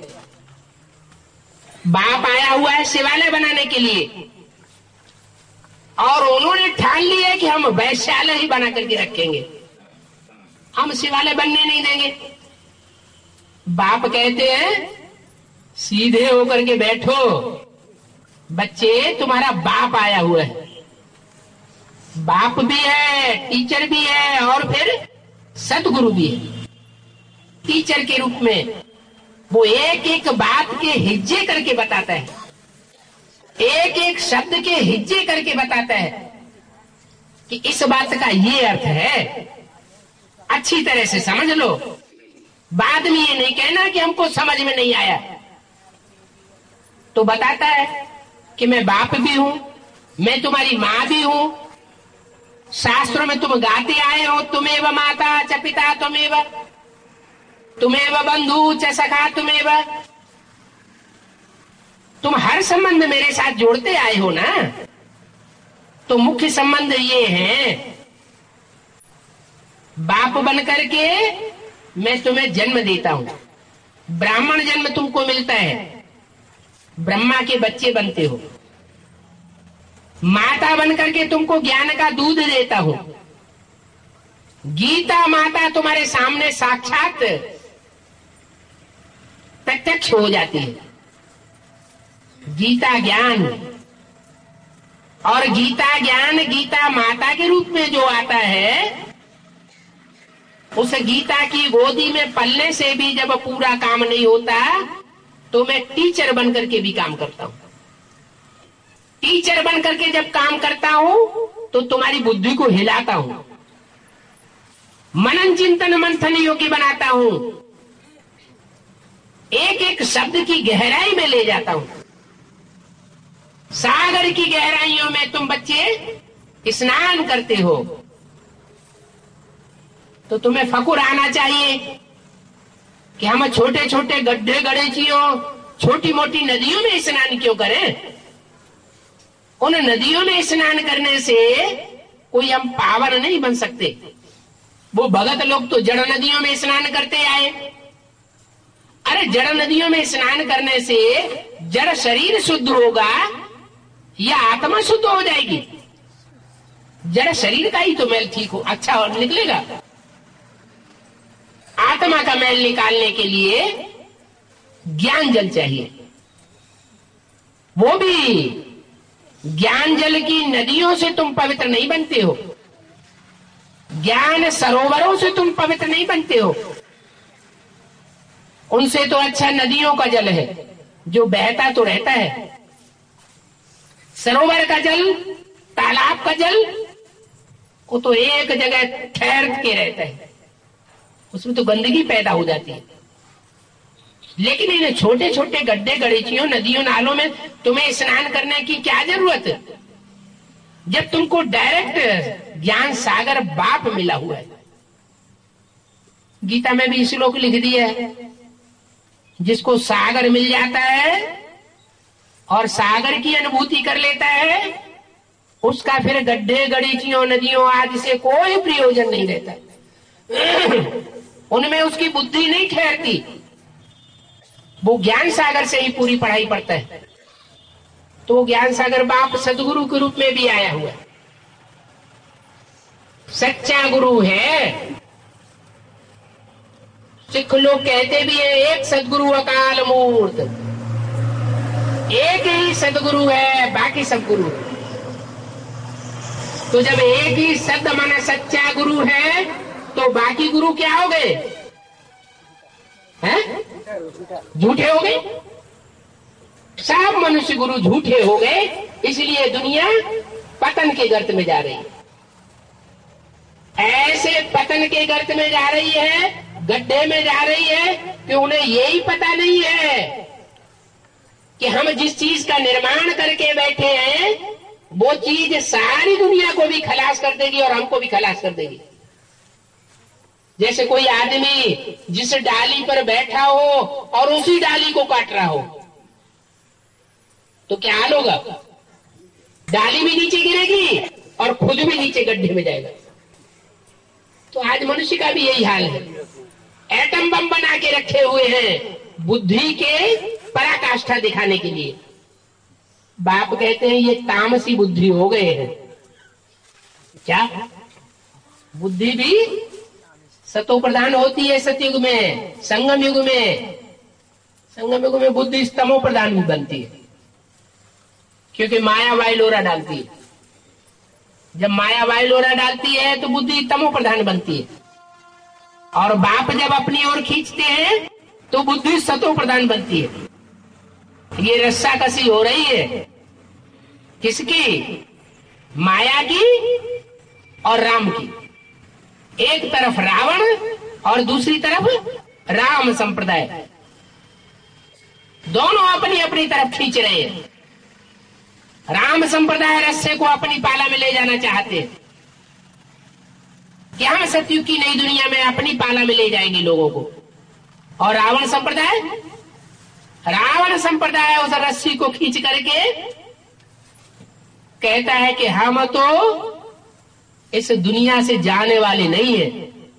[SPEAKER 1] बाप आया हुआ है शिवालय बनाने के लिए, और उन्होंने ठान लिया कि हम वैश्यालय ही बना करके रखेंगे, हम शिवालय बनने नहीं देंगे। बाप कहते हैं सीधे होकर के बैठो बच्चे, तुम्हारा बाप आया हुआ है। बाप भी है, टीचर भी है, और फिर सतगुरु भी है। टीचर के रूप में वो एक एक बात के हिज्जे करके बताता है, एक एक शब्द के हिज्जे करके बताता है कि इस बात का ये अर्थ है, अच्छी तरह से समझ लो। बाद में ये नहीं कहना कि हमको समझ में नहीं आया। तो बताता है कि मैं बाप भी हूं, मैं तुम्हारी मां भी हूं। शास्त्रों में तुम गाते आए हो, तुमेव माता च पिता तुमेव, तुमेव बंधु च सखा तुमेव। तुम हर संबंध मेरे साथ जोड़ते आए हो ना। तो मुख्य संबंध ये है, बाप बन करके मैं तुम्हें जन्म देता हूं। ब्राह्मण जन्म तुमको मिलता है, ब्रह्मा के बच्चे बनते हो। माता बन करके तुमको ज्ञान का दूध देता हूं। गीता माता तुम्हारे सामने साक्षात प्रत्यक्ष हो जाती है। गीता ज्ञान, और गीता ज्ञान गीता माता के रूप में जो आता है, उस गीता की गोदी में पलने से भी जब पूरा काम नहीं होता, तो मैं टीचर बन करके भी काम करता हूं। टीचर बन करके जब काम करता हूं तो तुम्हारी बुद्धि को हिलाता हूं, मनन चिंतन मंथन योगी बनाता हूं, एक एक शब्द की गहराई में ले जाता हूं। सागर की गहराइयों में तुम बच्चे स्नान करते हो, तो तुम्हें फकुर आना चाहिए कि हम छोटे छोटे गड्ढे गड़ेचियों, छोटी मोटी नदियों में स्नान क्यों करें। उन नदियों में स्नान करने से कोई हम पावन नहीं बन सकते। वो भगत लोग तो जड़ नदियों में स्नान करते आए। अरे जड़ नदियों में स्नान करने से जड़ शरीर शुद्ध होगा या आत्मा शुद्ध हो जाएगी? जड़ शरीर का ही तो मैल ठीक हो, अच्छा और निकलेगा। आत्मा का मैल निकालने के लिए ज्ञान जल चाहिए। वो भी ज्ञान जल की नदियों से तुम पवित्र नहीं बनते हो, ज्ञान सरोवरों से तुम पवित्र नहीं बनते हो। उनसे तो अच्छा नदियों का जल है जो बहता तो रहता है। सरोवर का जल, तालाब का जल, वो तो एक जगह ठहर के रहता है, उसमें तो गंदगी पैदा हो जाती है। लेकिन इन छोटे छोटे गड्ढे गड़ीचियों नदियों नालों में तुम्हें स्नान करने की क्या जरूरत है, जब तुमको डायरेक्ट ज्ञान सागर बाप मिला हुआ है। गीता में भी श्लोक लिख दिया है, जिसको सागर मिल जाता है और सागर की अनुभूति कर लेता है, उसका फिर गड्ढे गड़ीचियों नदियों आदि से कोई प्रयोजन नहीं रहता। उनमें उसकी बुद्धि नहीं ठहरती, वो ज्ञान सागर से ही पूरी पढ़ाई पढ़ता है। तो ज्ञान सागर बाप सदगुरु के रूप में भी आया हुआ है, सच्चा गुरु है। सिख लोग कहते भी है एक सदगुरु अकाल मूर्त, एक ही सदगुरु है, बाकी सब गुरु। तो जब एक ही सद माना सच्चा गुरु है, तो बाकी गुरु क्या हो गए? हैं? झूठे हो गए। सब मनुष्य गुरु झूठे हो गए, इसलिए दुनिया पतन के गर्त में जा रही है। ऐसे पतन के गर्त में जा रही है, गड्ढे में जा रही है कि उन्हें यही पता नहीं है कि हम जिस चीज का निर्माण करके बैठे हैं, वो चीज सारी दुनिया को भी खलास कर देगी और हमको भी खलास कर देगी। जैसे कोई आदमी जिस डाली पर बैठा हो और उसी डाली को काट रहा हो, तो क्या हाल होगा? डाली भी नीचे गिरेगी और खुद भी नीचे गड्ढे में जाएगा। तो आज मनुष्य का भी यही हाल है। एटम बम बना के रखे हुए हैं बुद्धि के पराकाष्ठा दिखाने के लिए। बाप कहते हैं ये तामसी बुद्धि हो गए हैं। क्या बुद्धि भी सतो प्रधान होती है सतयुग में, संगम युग में। संगम युग में बुद्धि तमो प्रधान भी बनती है, क्योंकि माया वाइलोरा डालती है। जब माया वाइलोरा डालती है तो बुद्धि तमो प्रधान बनती है, और बाप जब अपनी ओर खींचते हैं तो बुद्धि सतो प्रधान बनती है। ये रस्साकसी हो रही है, किसकी? माया की और राम की। एक तरफ रावण और दूसरी तरफ राम संप्रदाय, दोनों अपनी अपनी तरफ खींच रहे हैं। राम संप्रदाय रस्से को अपनी पाला में ले जाना चाहते हैं कि हम सतयुग की नई दुनिया में अपनी पाला में ले जाएंगे लोगों को, और रावण संप्रदाय उस रस्सी को खींच करके कहता है कि हम तो इस दुनिया से जाने वाले नहीं है,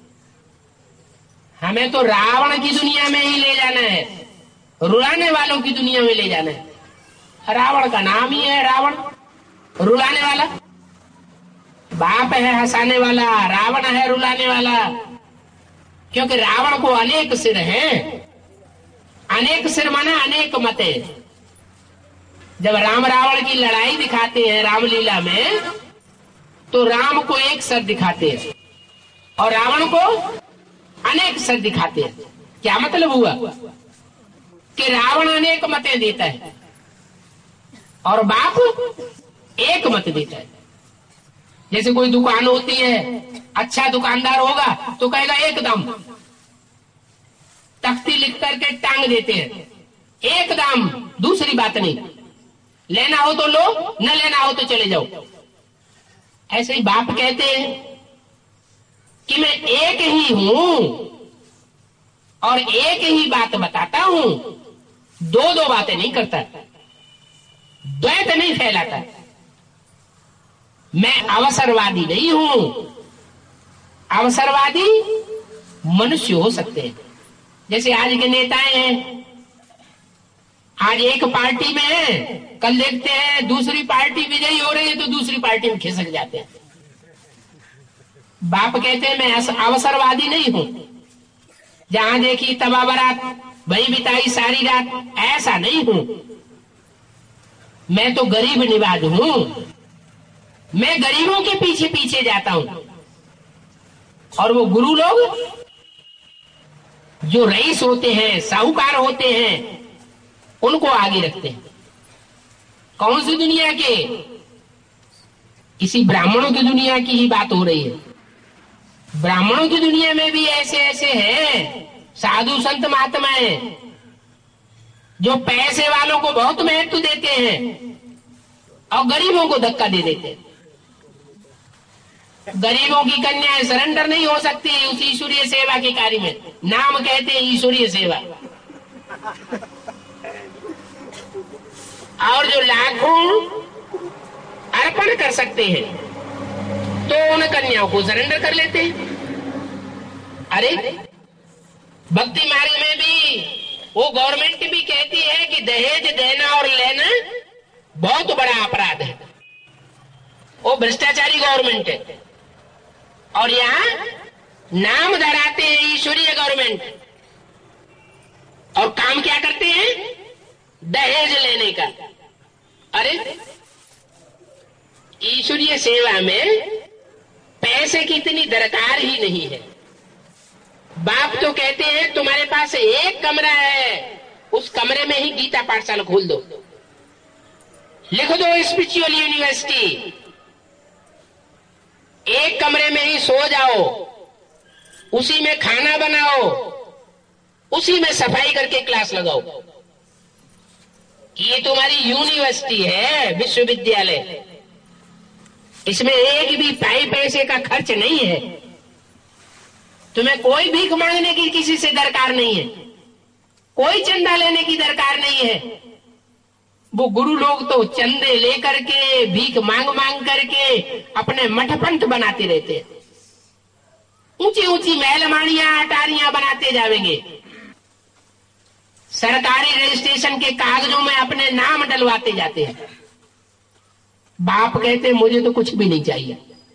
[SPEAKER 1] हमें तो रावण की दुनिया में ही ले जाना है, रुलाने वालों की दुनिया में ले जाना है। रावण का नाम ही है रावण, रुलाने वाला। बाप है हंसाने वाला, रावण है रुलाने वाला। क्योंकि रावण को अनेक सिर हैं, अनेक सिर माना अनेक मते। जब राम रावण की लड़ाई दिखाते हैं रामलीला में, तो राम को एक सर दिखाते हैं और रावण को अनेक सर दिखाते हैं। क्या मतलब हुआ? कि रावण अनेक मतें देता है और बाप एक मत देता है। जैसे कोई दुकान होती है, अच्छा दुकानदार होगा तो कहेगा एकदम, तख्ती लिख करके टांग देते हैं, एकदम, दूसरी बात नहीं। लेना हो तो लो, न लेना हो तो चले जाओ। ऐसे ही बाप कहते हैं कि मैं एक ही हूं और एक ही बात बताता हूं, दो दो बातें नहीं करता, द्वैत नहीं फैलाता। मैं अवसरवादी नहीं हूं। अवसरवादी मनुष्य हो सकते हैं, जैसे आज के नेताएं हैं। आज एक पार्टी में है, कल देखते हैं दूसरी पार्टी विजयी हो रही है तो दूसरी पार्टी में खिसक जाते हैं। बाप कहते हैं मैं अवसरवादी नहीं हूं, जहां देखी तबा बरात, वही बिताई सारी रात, ऐसा नहीं हूं। मैं तो गरीब निवाज हूं, मैं गरीबों के पीछे पीछे जाता हूं। और वो गुरु लोग जो रईस होते हैं, साहूकार होते हैं, उनको आगे रखते हैं। कौन सी दुनिया के? इसी ब्राह्मणों की दुनिया की ही बात हो रही है। ब्राह्मणों की दुनिया में भी ऐसे ऐसे हैं साधु संत महात्माएं जो पैसे वालों को बहुत महत्व देते हैं और गरीबों को धक्का दे देते हैं। गरीबों की कन्याएं सरेंडर नहीं हो सकती उस ईश्वरीय सेवा के कार्य में। नाम कहते हैं ईश्वरीय सेवा। और जो लाखों अर्पण कर सकते हैं तो उन कन्याओं को सरेंडर कर लेते हैं। अरे भक्ति मार्ग में भी वो गवर्नमेंट भी कहती है कि दहेज देना और लेना बहुत बड़ा अपराध है। वो भ्रष्टाचारी गवर्नमेंट है और यहाँ नाम धराते हैं ईश्वरीय गवर्नमेंट और काम क्या करते हैं? दहेज लेने का। अरे ईश्वरीय सेवा में पैसे की इतनी दरकार ही नहीं है। बाप तो कहते हैं तुम्हारे पास एक कमरा है, उस कमरे में ही गीता पाठशाला खोल दो, लिख दो स्पिरिचुअल यूनिवर्सिटी, एक कमरे में ही सो जाओ, उसी में खाना बनाओ, उसी में सफाई करके क्लास लगाओ। ये तुम्हारी यूनिवर्सिटी है, विश्वविद्यालय। इसमें एक भी पैसे का खर्च नहीं है। तुम्हें कोई भीख मांगने की किसी से दरकार नहीं है, कोई चंदा लेने की दरकार नहीं है। वो गुरु लोग तो चंदे लेकर के भीख मांग मांग करके अपने मठ पंथ बनाते रहते हैं। ऊंची ऊंची महलमाड़ियां अटारियां बनाते जाएंगे, सरकारी रजिस्ट्रेशन के कागजों में अपने नाम डलवाते जाते हैं। बाप कहते मुझे तो कुछ भी नहीं चाहिए,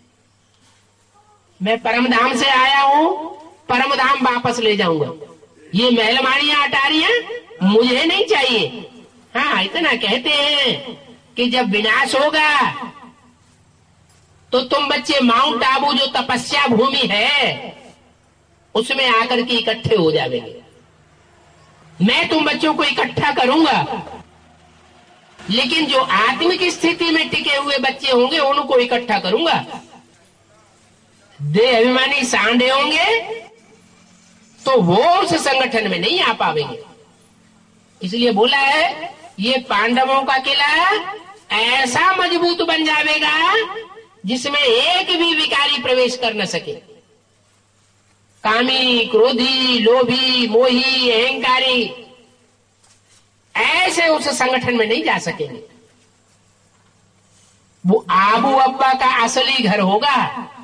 [SPEAKER 1] मैं परमधाम से आया हूं, परमधाम वापस ले जाऊंगा। ये महलमाड़ियां अटारियां मुझे नहीं चाहिए। हाँ, इतना कहते हैं कि जब विनाश होगा तो तुम बच्चे माउंट आबू जो तपस्या भूमि है उसमें आकर के इकट्ठे हो जाएंगे। मैं तुम बच्चों को इकट्ठा करूंगा, लेकिन जो आत्मिक स्थिति में टिके हुए बच्चे होंगे उनको इकट्ठा करूंगा। देह अभिमानी सांडे होंगे तो वो उस संगठन में नहीं आ पाएंगे। इसलिए बोला है ये पांडवों का किला ऐसा मजबूत बन जाएगा जिसमें एक भी विकारी प्रवेश कर न सके। कामी, क्रोधी, लोभी, मोही, अहंकारी ऐसे उस संगठन में नहीं जा सकेंगे। वो आबू अब्बा का असली घर होगा।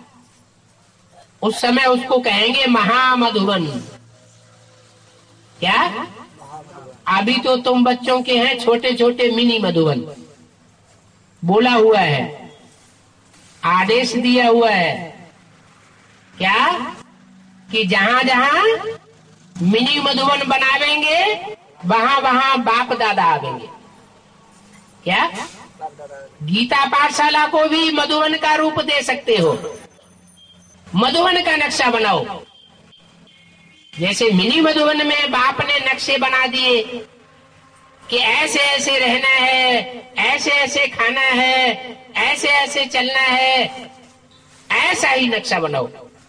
[SPEAKER 1] उस समय उसको कहेंगे महामधुबन। क्या? अभी तो तुम बच्चों के हैं छोटे छोटे मिनी मधुबन। बोला हुआ है, आदेश दिया हुआ है। क्या? कि जहां जहां मिनी मधुबन बनावेंगे वहां वहां बाप दादा आवेंगे। क्या? गीता पाठशाला को भी मधुबन का रूप दे सकते हो। मधुबन का नक्शा बनाओ। जैसे मिनी मधुबन में बाप ने नक्शे बना दिए कि ऐसे ऐसे रहना है, ऐसे ऐसे खाना है, ऐसे ऐसे चलना है, ऐसा ही नक्शा बनाओ।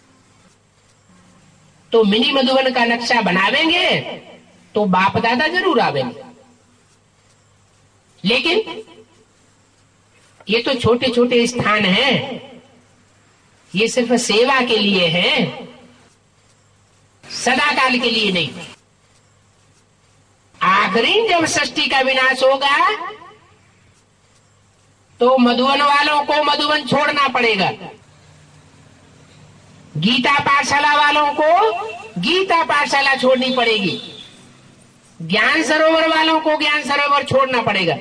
[SPEAKER 1] तो मिनी मधुबन का नक्शा बनावेंगे तो बाप दादा जरूर आवेंगे। लेकिन ये तो छोटे छोटे स्थान हैं, ये सिर्फ सेवा के लिए है, सदा काल के लिए नहीं। आखिरी जब सृष्टि का विनाश होगा तो मधुबन वालों को मधुबन छोड़ना पड़ेगा, गीता पाठशाला वालों को गीता पाठशाला छोड़नी पड़ेगी, ज्ञान सरोवर वालों को ज्ञान सरोवर छोड़ना पड़ेगा।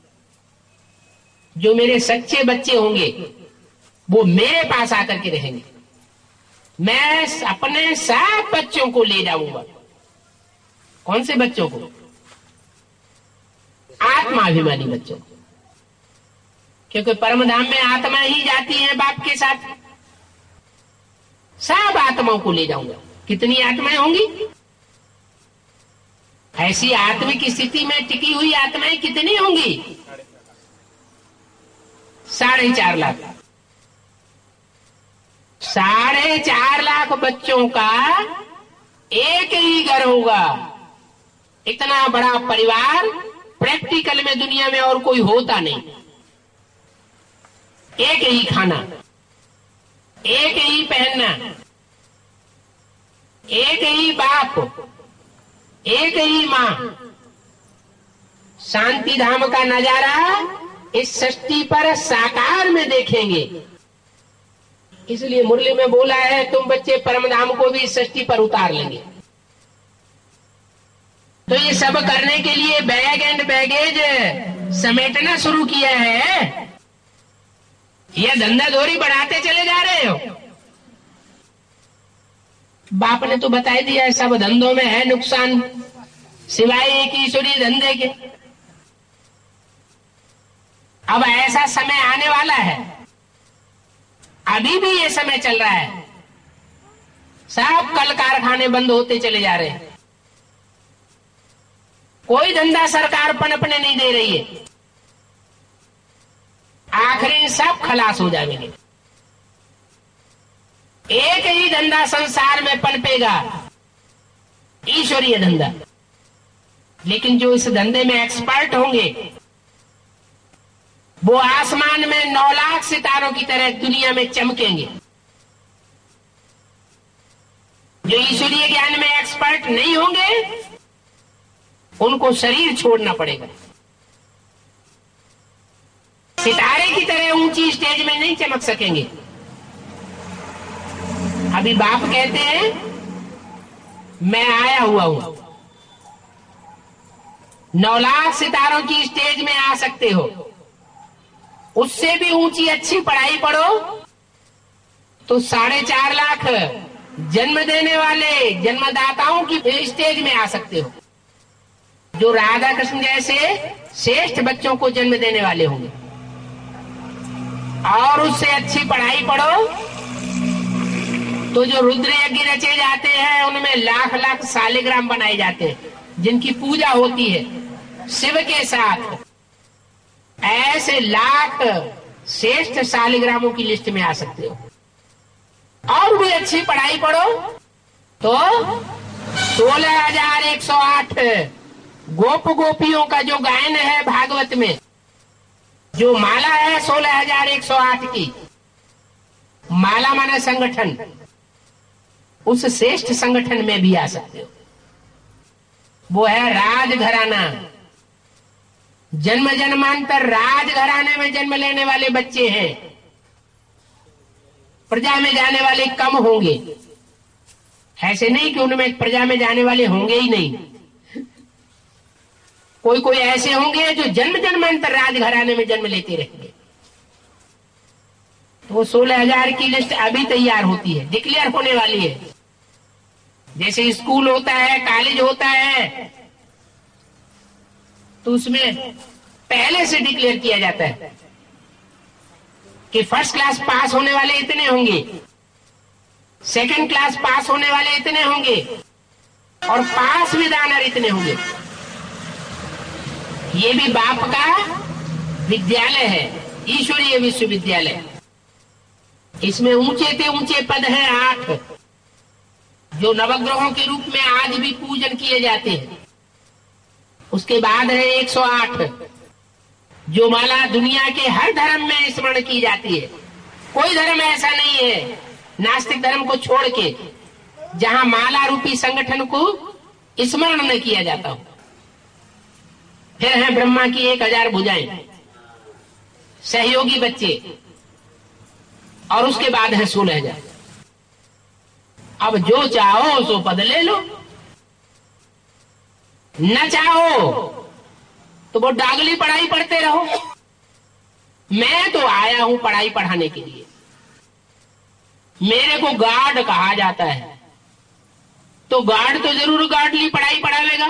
[SPEAKER 1] जो मेरे सच्चे बच्चे होंगे वो मेरे पास आकर के रहेंगे। मैं अपने सब बच्चों को ले जाऊंगा। कौन से बच्चों को? आत्माभिमानी बच्चों को, क्योंकि परमधाम में आत्मा ही जाती है बाप के साथ। सब आत्माओं को ले जाऊंगा। कितनी आत्माएं होंगी? ऐसी आत्मिक स्थिति में टिकी हुई आत्माएं कितनी होंगी? 4.5 लाख। 4.5 लाख बच्चों का एक ही घर होगा, इतना बड़ा परिवार प्रैक्टिकल में दुनिया में और कोई होता नहीं। एक ही खाना, एक ही पहनना, एक ही बाप, एक ही मां। शांति धाम का नजारा इस सृष्टि पर साकार में देखेंगे। इसलिए मुरली में बोला है, तुम बच्चे परम धाम को भी इस सृष्टि पर उतार लेंगे। तो ये सब करने के लिए बैग एंड बैगेज समेटना शुरू किया है, या धंधा धोरी बढ़ाते चले जा रहे हो? बाप ने तो बता दिया है, सब धंधों में है नुकसान, सिवाय एक ईश्वरीय धंधे के। अब ऐसा समय आने वाला है, अभी भी ये समय चल रहा है, सब कल कारखाने बंद होते चले जा रहे हैं, कोई धंधा सरकार पनपने नहीं दे रही है, आखिर सब खलास हो जाएंगे। एक ही धंधा संसार में पनपेगा, ईश्वरीय धंधा। लेकिन जो इस धंधे में एक्सपर्ट होंगे वो आसमान में 9 लाख सितारों की तरह दुनिया में चमकेंगे। जो ईश्वरीय ज्ञान में एक्सपर्ट नहीं होंगे उनको शरीर छोड़ना पड़ेगा। सितारे की तरह ऊंची स्टेज में नहीं चमक सकेंगे। अभी बाप कहते हैं मैं आया हुआ हूं, 9 लाख सितारों की स्टेज में आ सकते हो, उससे भी ऊंची अच्छी पढ़ाई पढ़ो तो 4.5 लाख जन्म देने वाले जन्मदाताओं की स्टेज में आ सकते हो, जो राधा कृष्ण जैसे श्रेष्ठ बच्चों को जन्म देने वाले होंगे। और उससे अच्छी पढ़ाई पढ़ो तो जो रुद्र यज्ञ रचे जाते हैं उनमें लाख लाख शालिग्राम बनाए जाते हैं, जिनकी पूजा होती है शिव के साथ। ऐसे लाख श्रेष्ठ शालिग्रामों की लिस्ट में आ सकते हो। और भी अच्छी पढ़ाई पढ़ो तो 16,108 गोप गोपियों का जो गायन है भागवत में, जो माला है 16,108 की, माला माने संगठन, उस श्रेष्ठ संगठन में भी आ सकते हो। वो है राजघराना। जन्म जन्मांतर राजघराने में जन्म लेने वाले बच्चे हैं, प्रजा में जाने वाले कम होंगे। ऐसे नहीं कि उनमें प्रजा में जाने वाले होंगे ही नहीं, कोई कोई ऐसे होंगे जो जन्म जन्मांतर राजघराने में जन्म लेते रहेंगे। तो वो 16,000 की लिस्ट अभी तैयार होती है, डिक्लेयर होने वाली है। जैसे स्कूल होता है, कॉलेज होता है, तो उसमें पहले से डिक्लेयर किया जाता है कि फर्स्ट क्लास पास होने वाले इतने होंगे, सेकंड क्लास पास होने वाले इतने होंगे, और पास विद ऑनर इतने होंगे। ये भी बाप का विद्यालय है, ईश्वरीय विश्वविद्यालय। इसमें ऊंचे से ऊंचे पद हैं 8, जो नवग्रहों के रूप में आज भी पूजन किए जाते हैं। उसके बाद है 108, जो माला दुनिया के हर धर्म में स्मरण की जाती है। कोई धर्म ऐसा नहीं है नास्तिक धर्म को छोड़ के जहां माला रूपी संगठन को स्मरण न किया जाता हो। फिर है ब्रह्मा की 1000 भुजाएं, सहयोगी बच्चे, और उसके बाद है 16,000। अब जो चाहो सो पद ले लो, न चाहो तो वो डागली पढ़ाई पढ़ते रहो। मैं तो आया हूं पढ़ाई पढ़ाने के लिए, मेरे को गार्ड कहा जाता है, तो गार्ड तो जरूर गार्डली पढ़ाई पढ़ावेगा।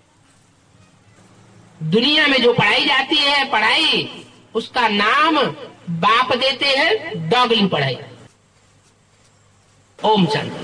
[SPEAKER 1] दुनिया में जो पढ़ाई जाती है पढ़ाई, उसका नाम बाप देते हैं डॉगली पढ़ाई। ओम शांति।